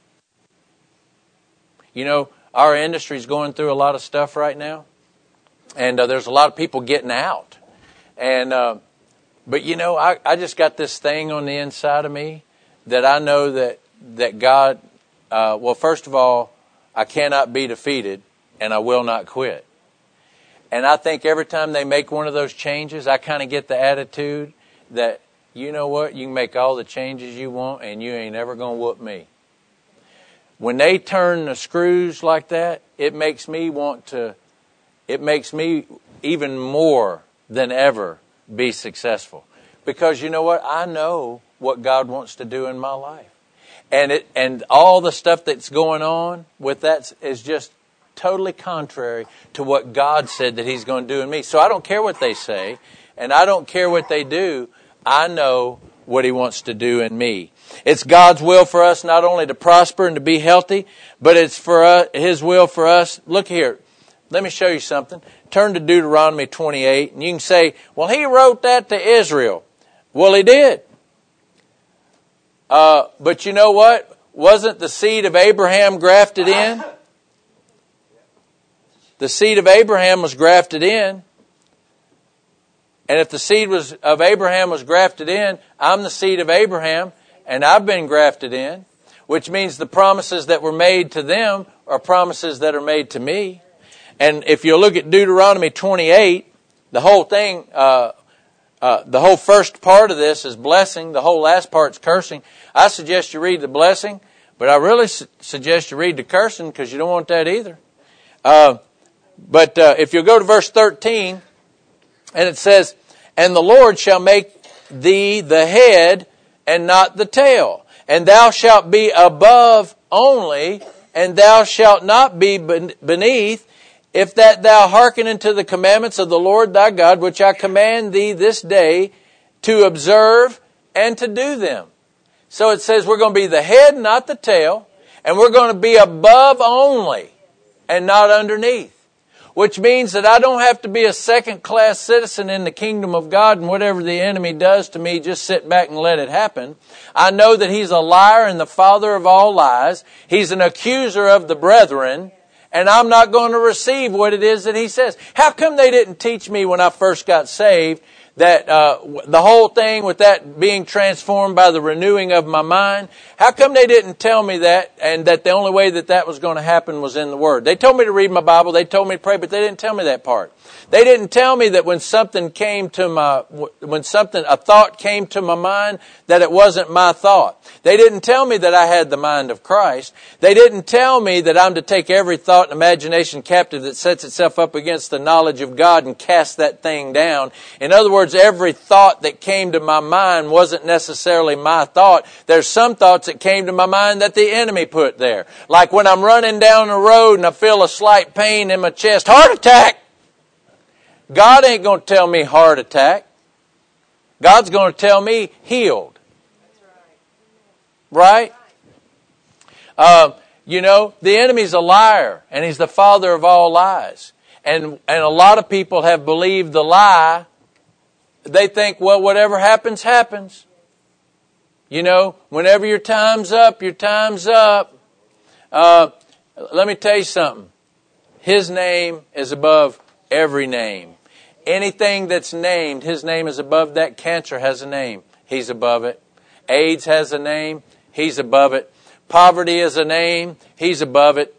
You know, our industry's going through a lot of stuff right now. And uh, there's a lot of people getting out. And uh, But you know, I, I just got this thing on the inside of me that I know that, that God, uh, well, first of all, I cannot be defeated and I will not quit. And I think every time they make one of those changes, I kind of get the attitude that, you know what, you can make all the changes you want and you ain't ever going to whoop me. When they turn the screws like that, it makes me want to, it makes me even more than ever be successful. Because you know what, I know what God wants to do in my life. And it and all the stuff that's going on with that is just totally contrary to what God said that He's going to do in me. So I don't care what they say, and I don't care what they do. I know what He wants to do in me. It's God's will for us not only to prosper and to be healthy, but it's for us, His will for us. Look here. Let me show you something. Turn to Deuteronomy twenty-eight, and you can say, well, He wrote that to Israel. Well, He did. Uh, but you know what? Wasn't the seed of Abraham grafted in? The seed of Abraham was grafted in. And if the seed was of Abraham was grafted in, I'm the seed of Abraham, and I've been grafted in, which means the promises that were made to them are promises that are made to me. And if you look at Deuteronomy twenty-eight, the whole thing, uh, uh, the whole first part of this is blessing. The whole last part's cursing. I suggest you read the blessing, but I really su- suggest you read the cursing because you don't want that either. Uh, but uh, if you go to verse thirteen, and it says, and the Lord shall make thee the head and not the tail, and thou shalt be above only, and thou shalt not be beneath, if that thou hearken unto the commandments of the Lord thy God, which I command thee this day to observe and to do them. So it says we're going to be the head, not the tail, and we're going to be above only and not underneath. Which means that I don't have to be a second-class citizen in the kingdom of God, and whatever the enemy does to me, just sit back and let it happen. I know that he's a liar and the father of all lies. He's an accuser of the brethren, and I'm not going to receive what it is that he says. How come they didn't teach me when I first got saved that uh, the whole thing with that being transformed by the renewing of my mind? How come they didn't tell me that, and that the only way that that was going to happen was in the Word? They told me to read my Bible, they told me to pray, but they didn't tell me that part. They didn't tell me that when something came to my, when something, a thought came to my mind, that it wasn't my thought. They didn't tell me that I had the mind of Christ. They didn't tell me that I'm to take every thought and imagination captive that sets itself up against the knowledge of God and cast that thing down. In other words, every thought that came to my mind wasn't necessarily my thought. There's some thoughts that came to my mind that the enemy put there. Like when I'm running down the road and I feel a slight pain in my chest, heart attack! God ain't going to tell me heart attack. God's going to tell me healed. Right? Uh, you know, the enemy's a liar, and he's the father of all lies. And and a lot of people have believed the lie. They think, well, whatever happens, happens. You know, whenever your time's up, your time's up. Uh, let me tell you something. His name is above every name. Anything that's named, His name is above that. Cancer has a name. He's above it. AIDS has a name. He's above it. Poverty is a name. He's above it.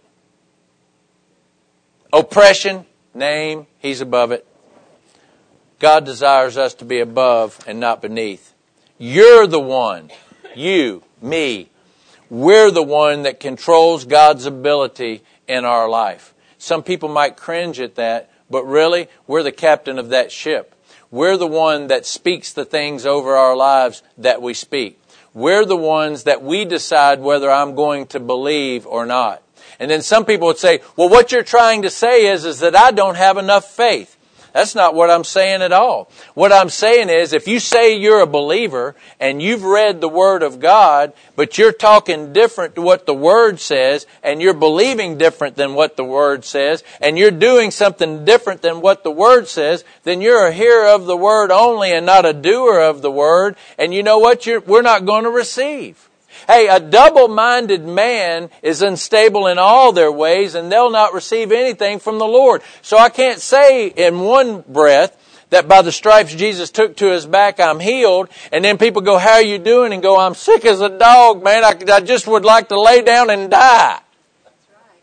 Oppression, name. He's above it. God desires us to be above and not beneath. You're the one. You, me. We're the one that controls God's ability in our life. Some people might cringe at that, but really, we're the captain of that ship. We're the one that speaks the things over our lives that we speak. We're the ones that we decide whether I'm going to believe or not. And then some people would say, well, what you're trying to say is, is that I don't have enough faith. That's not what I'm saying at all. What I'm saying is, if you say you're a believer and you've read the Word of God, but you're talking different to what the Word says, and you're believing different than what the Word says, and you're doing something different than what the Word says, then you're a hearer of the Word only and not a doer of the Word. And you know what? You're, we're not going to receive. Hey, a double-minded man is unstable in all their ways, and they'll not receive anything from the Lord. So I can't say in one breath that by the stripes Jesus took to his back, I'm healed. And then people go, how are you doing? And go, I'm sick as a dog, man. I, I just would like to lay down and die. That's right.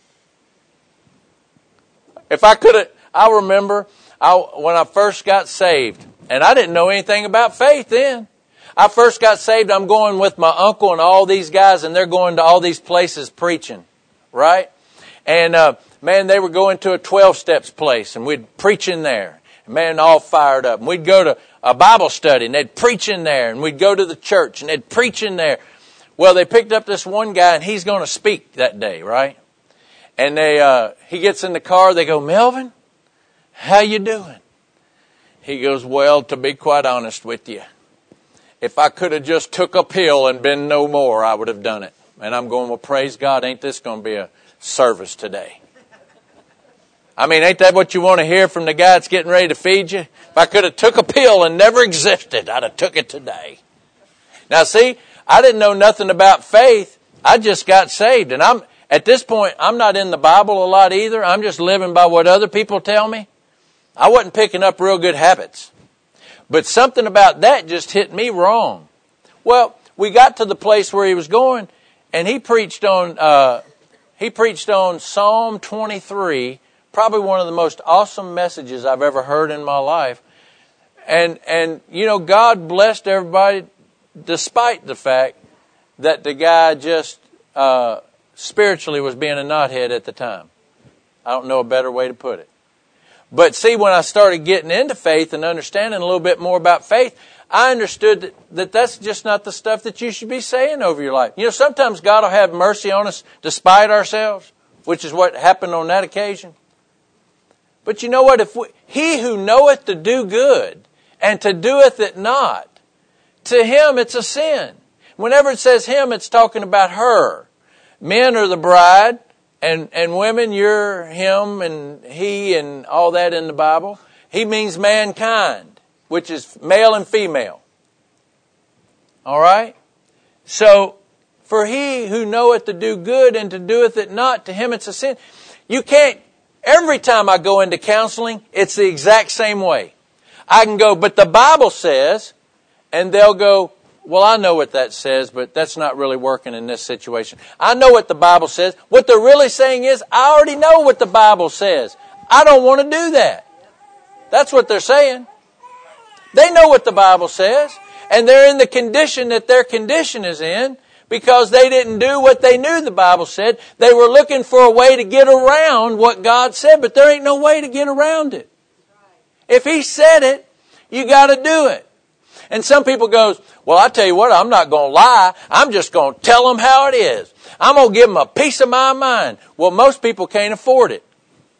If I could have, I remember I, when I first got saved, and I didn't know anything about faith then. I first got saved, I'm going with my uncle and all these guys, and they're going to all these places preaching, right? And, uh, man, they were going to a twelve steps place, and we'd preach in there. Man, all fired up. And we'd go to a Bible study, and they'd preach in there. And we'd go to the church, and they'd preach in there. Well, they picked up this one guy, and he's going to speak that day, right? And they, uh, he gets in the car. They go, Melvin, how you doing? He goes, well, to be quite honest with you, if I could have just took a pill and been no more, I would have done it. And I'm going, well, praise God, ain't this going to be a service today? I mean, ain't that what you want to hear from the guy that's getting ready to feed you? If I could have took a pill and never existed, I'd have took it today. Now, see, I didn't know nothing about faith. I just got saved. And I'm at this point, I'm not in the Bible a lot either. I'm just living by what other people tell me. I wasn't picking up real good habits. But something about that just hit me wrong. Well, we got to the place where he was going, and he preached on uh, he preached on Psalm twenty-three, probably one of the most awesome messages I've ever heard in my life. And and you know, God blessed everybody, despite the fact that the guy just uh, spiritually was being a knothead at the time. I don't know a better way to put it. But see, when I started getting into faith and understanding a little bit more about faith, I understood that, that that's just not the stuff that you should be saying over your life. You know, sometimes God will have mercy on us despite ourselves, which is what happened on that occasion. But you know what? If we, he who knoweth to do good and to doeth it not, to him it's a sin. Whenever it says him, it's talking about her. Men are the bride. And and women, you're him and he and all that in the Bible. He means mankind, which is male and female. All right? So, for he who knoweth to do good and to doeth it not, to him it's a sin. You can't, every time I go into counseling, it's the exact same way. I can go, but the Bible says, and they'll go, well, I know what that says, but that's not really working in this situation. I know what the Bible says. What they're really saying is, I already know what the Bible says. I don't want to do that. That's what they're saying. They know what the Bible says, and they're in the condition that their condition is in because they didn't do what they knew the Bible said. They were looking for a way to get around what God said, but there ain't no way to get around it. If He said it, you got to do it. And some people goes, well, I tell you what, I'm not going to lie. I'm just going to tell them how it is. I'm going to give them a piece of my mind. Well, most people can't afford it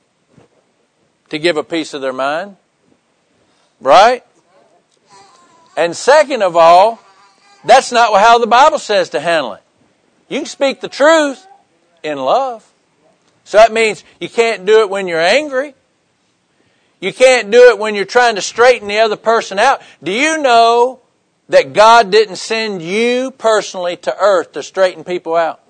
to give a piece of their mind. Right? And second of all, that's not how the Bible says to handle it. You can speak the truth in love. So that means you can't do it when you're angry. You can't do it when you're trying to straighten the other person out. Do you know that God didn't send you personally to earth to straighten people out?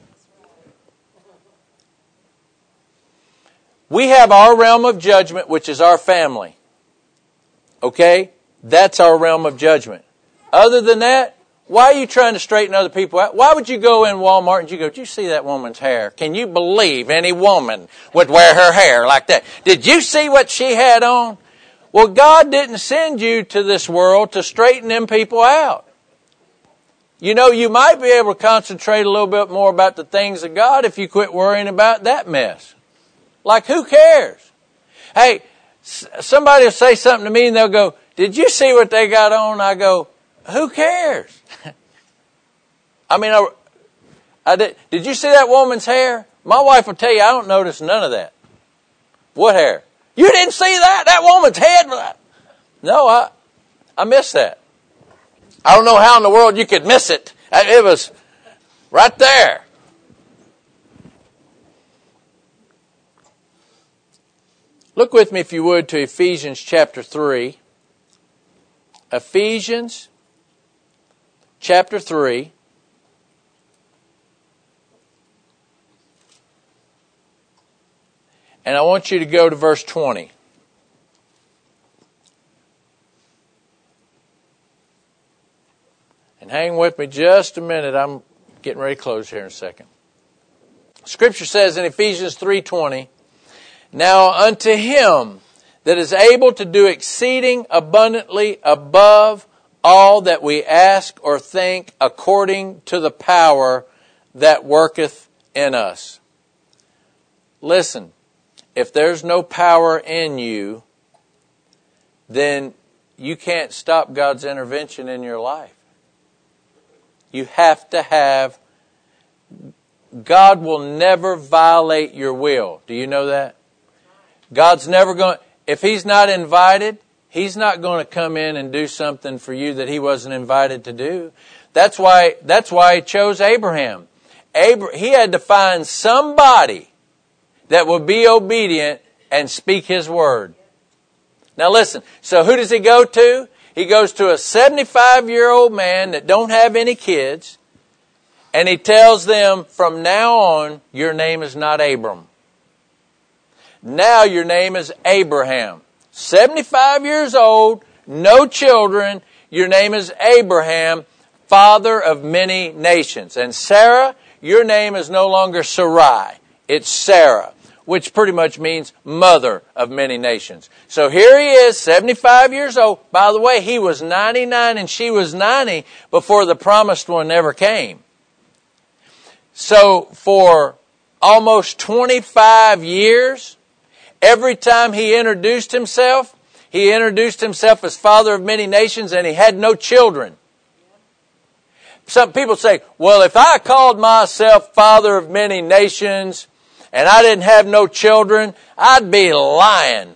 We have our realm of judgment, which is our family. Okay? That's our realm of judgment. Other than that, why are you trying to straighten other people out? Why would you go in Walmart and you go, did you see that woman's hair? Can you believe any woman would wear her hair like that? Did you see what she had on? Well, God didn't send you to this world to straighten them people out. You know, you might be able to concentrate a little bit more about the things of God if you quit worrying about that mess. Like, who cares? Hey, somebody will say something to me and they'll go, did you see what they got on? I go, who cares? I mean, I, I did, did you see that woman's hair? My wife will tell you, I don't notice none of that. What hair? You didn't see that? That woman's head? No, I, I missed that. I don't know how in the world you could miss it. It was right there. Look with me, if you would, to Ephesians chapter three. Ephesians chapter three. And I want you to go to verse twenty. And hang with me just a minute. I'm getting ready to close here in a second. Scripture says in Ephesians three twenty, now unto him that is able to do exceeding abundantly above all that we ask or think, according to the power that worketh in us. Listen, if there's no power in you, then you can't stop God's intervention in your life. You have to have, God will never violate your will. Do you know that? God's never going, if He's not invited, He's not going to come in and do something for you that He wasn't invited to do. That's why, that's why He chose Abraham. Abra- he had to find somebody that would be obedient and speak His word. Now listen, so who does He go to? He goes to a seventy-five-year-old man that don't have any kids, and He tells them, from now on, your name is not Abram. Now your name is Abraham. seventy-five years old, no children, your name is Abraham, father of many nations. And Sarah, your name is no longer Sarai, it's Sarah, which pretty much means mother of many nations. So here he is, seventy-five years old. By the way, he was ninety-nine and she was ninety before the promised one ever came. So for almost twenty-five years, every time he introduced himself, he introduced himself as father of many nations, and he had no children. Some people say, well, if I called myself father of many nations and I didn't have no children, I'd be lying.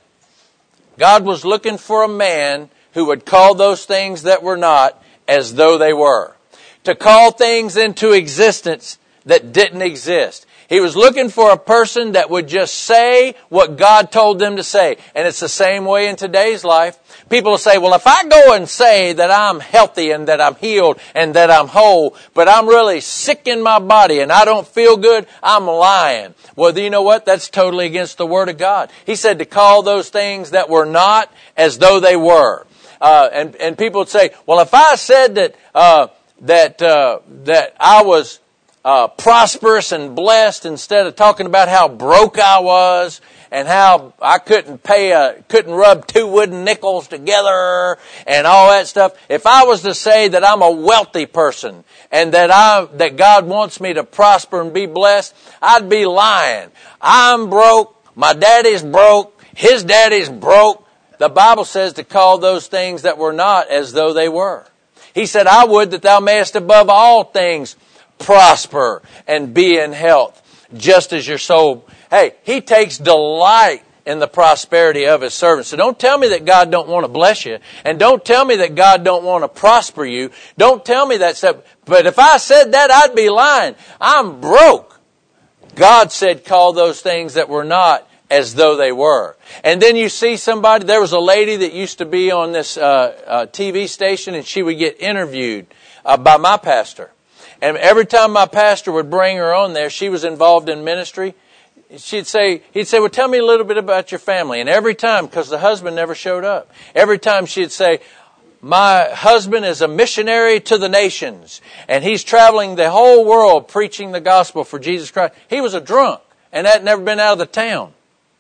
God was looking for a man who would call those things that were not as though they were. To call things into existence that didn't exist. He was looking for a person that would just say what God told them to say. And it's the same way in today's life. People will say, well, if I go and say that I'm healthy and that I'm healed and that I'm whole, but I'm really sick in my body and I don't feel good, I'm lying. Well, you know what? That's totally against the Word of God. He said to call those things that were not as though they were. Uh, and, and people would say, well, if I said that, uh, that, uh, that I was Uh, prosperous and blessed, instead of talking about how broke I was and how I couldn't pay a, couldn't rub two wooden nickels together and all that stuff. If I was to say that I'm a wealthy person and that I, that God wants me to prosper and be blessed, I'd be lying. I'm broke. My daddy's broke. His daddy's broke. The Bible says to call those things that were not as though they were. He said, I would that thou mayest above all things prosper and be in health, just as your soul. Hey, He takes delight in the prosperity of His servants. So don't tell me that God don't want to bless you, and don't tell me that God don't want to prosper you. Don't tell me that stuff. But if I said that, I'd be lying. I'm broke. God said, call those things that were not as though they were. And then you see somebody, there was a lady that used to be on this uh, uh, T V station, and she would get interviewed uh, by my pastor. And every time my pastor would bring her on there, she was involved in ministry. She'd say, he'd say, well, tell me a little bit about your family. And every time, because the husband never showed up, every time she'd say, my husband is a missionary to the nations, and he's traveling the whole world preaching the gospel for Jesus Christ. He was a drunk and had never been out of the town.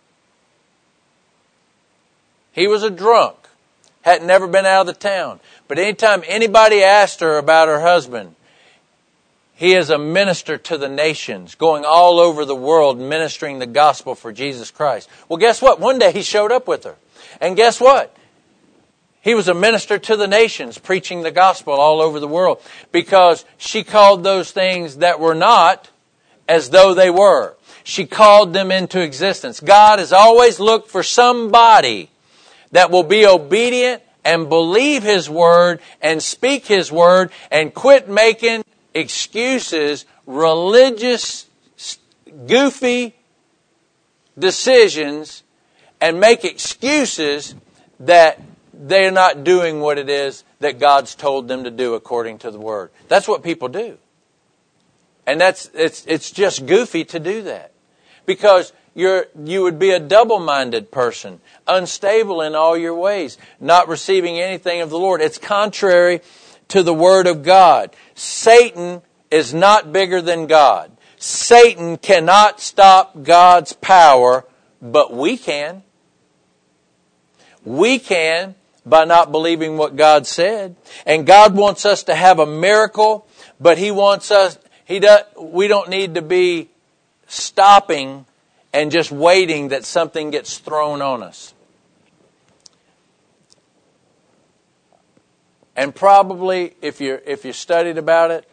He was a drunk, had never been out of the town. But anytime anybody asked her about her husband, he is a minister to the nations, going all over the world ministering the gospel for Jesus Christ. Well, guess what? One day he showed up with her. And guess what? He was a minister to the nations, preaching the gospel all over the world, because she called those things that were not as though they were. She called them into existence. God has always looked for somebody that will be obedient and believe His word and speak His word and quit making excuses, religious, goofy decisions, and make excuses that they're not doing what it is that God's told them to do according to the Word. That's what people do. And that's it's it's just goofy to do that. Because you're you would be a double-minded person, unstable in all your ways, not receiving anything of the Lord. It's contrary to the Word of God. Satan is not bigger than God. Satan cannot stop God's power, but we can. We can by not believing what God said. And God wants us to have a miracle, but He wants us, He does, we don't need to be stopping and just waiting that something gets thrown on us. And probably, if you if you studied about it,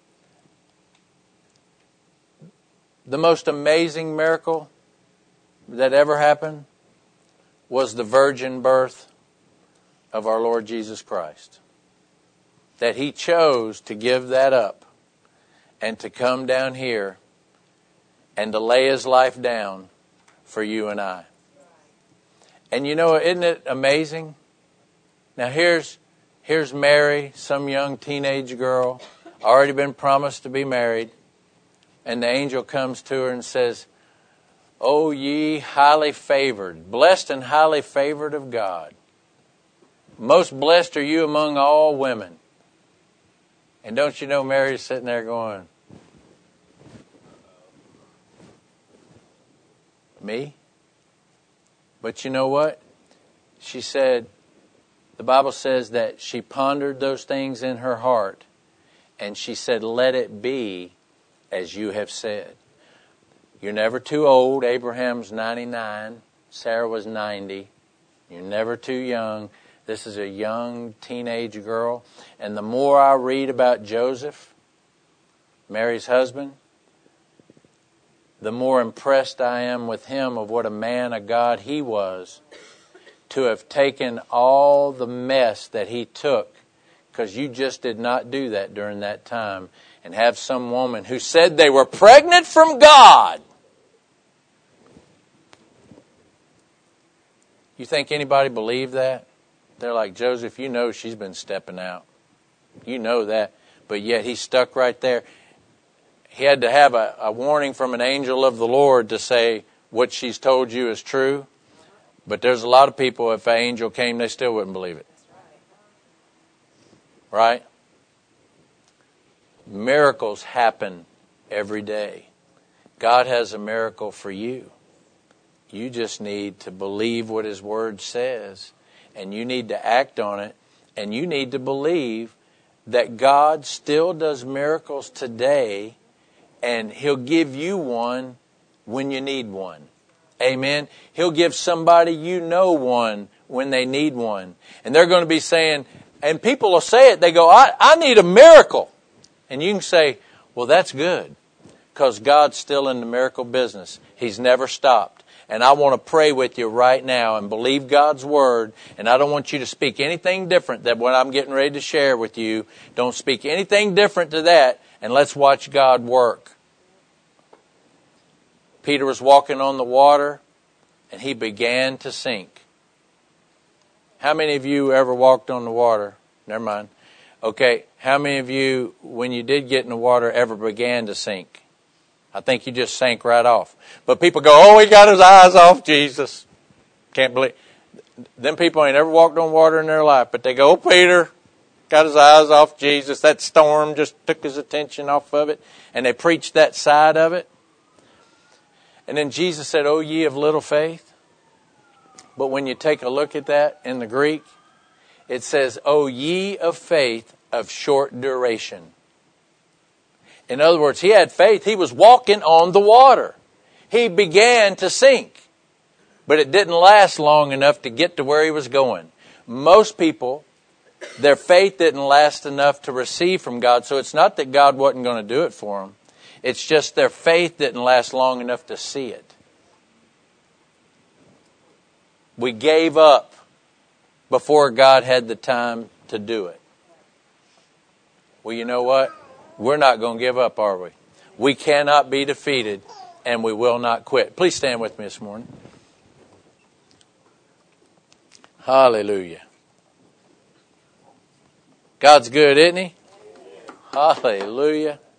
the most amazing miracle that ever happened was the virgin birth of our Lord Jesus Christ. That He chose to give that up and to come down here and to lay His life down for you and I. And you know, isn't it amazing? Now here's here's Mary, some young teenage girl, already been promised to be married, and the angel comes to her and says, "O ye highly favored, blessed and highly favored of God. Most blessed are you among all women." And don't you know Mary's sitting there going, "Me?" But you know what? She said, the Bible says that she pondered those things in her heart, and she said, "Let it be as you have said." You're never too old. Abraham's ninety-nine. Sarah was ninety. You're never too young. This is a young teenage girl. And the more I read about Joseph, Mary's husband, the more impressed I am with him of what a man of God he was, to have taken all the mess that he took, because you just did not do that during that time, and have some woman who said they were pregnant from God. You think anybody believed that? They're like, "Joseph, you know she's been stepping out. You know that." But yet he stuck right there. He had to have a, a warning from an angel of the Lord to say what she's told you is true. But there's a lot of people, if an angel came, they still wouldn't believe it. Right? Miracles happen every day. God has a miracle for you. You just need to believe what His Word says, and you need to act on it, and you need to believe that God still does miracles today, and He'll give you one when you need one. Amen. He'll give somebody you know one when they need one. And they're going to be saying, and people will say it, they go, I, I need a miracle. And you can say, well, that's good, because God's still in the miracle business. He's never stopped. And I want to pray with you right now and believe God's Word. And I don't want you to speak anything different than what I'm getting ready to share with you. Don't speak anything different to that. And let's watch God work. Peter was walking on the water, and he began to sink. How many of you ever walked on the water? Never mind. Okay, how many of you, when you did get in the water, ever began to sink? I think you just sank right off. But people go, "Oh, he got his eyes off Jesus." Can't believe. Them people ain't ever walked on water in their life, but they go, "Oh, Peter got his eyes off Jesus. That storm just took his attention off of it." And they preached that side of it. And then Jesus said, "O ye of little faith." But when you take a look at that in the Greek, it says, "O ye of faith of short duration." In other words, he had faith. He was walking on the water. He began to sink. But it didn't last long enough to get to where he was going. Most people, their faith didn't last enough to receive from God. So it's not that God wasn't going to do it for them. It's just their faith didn't last long enough to see it. We gave up before God had the time to do it. Well, you know what? We're not going to give up, are we? We cannot be defeated, and we will not quit. Please stand with me this morning. Hallelujah. God's good, isn't He? Hallelujah.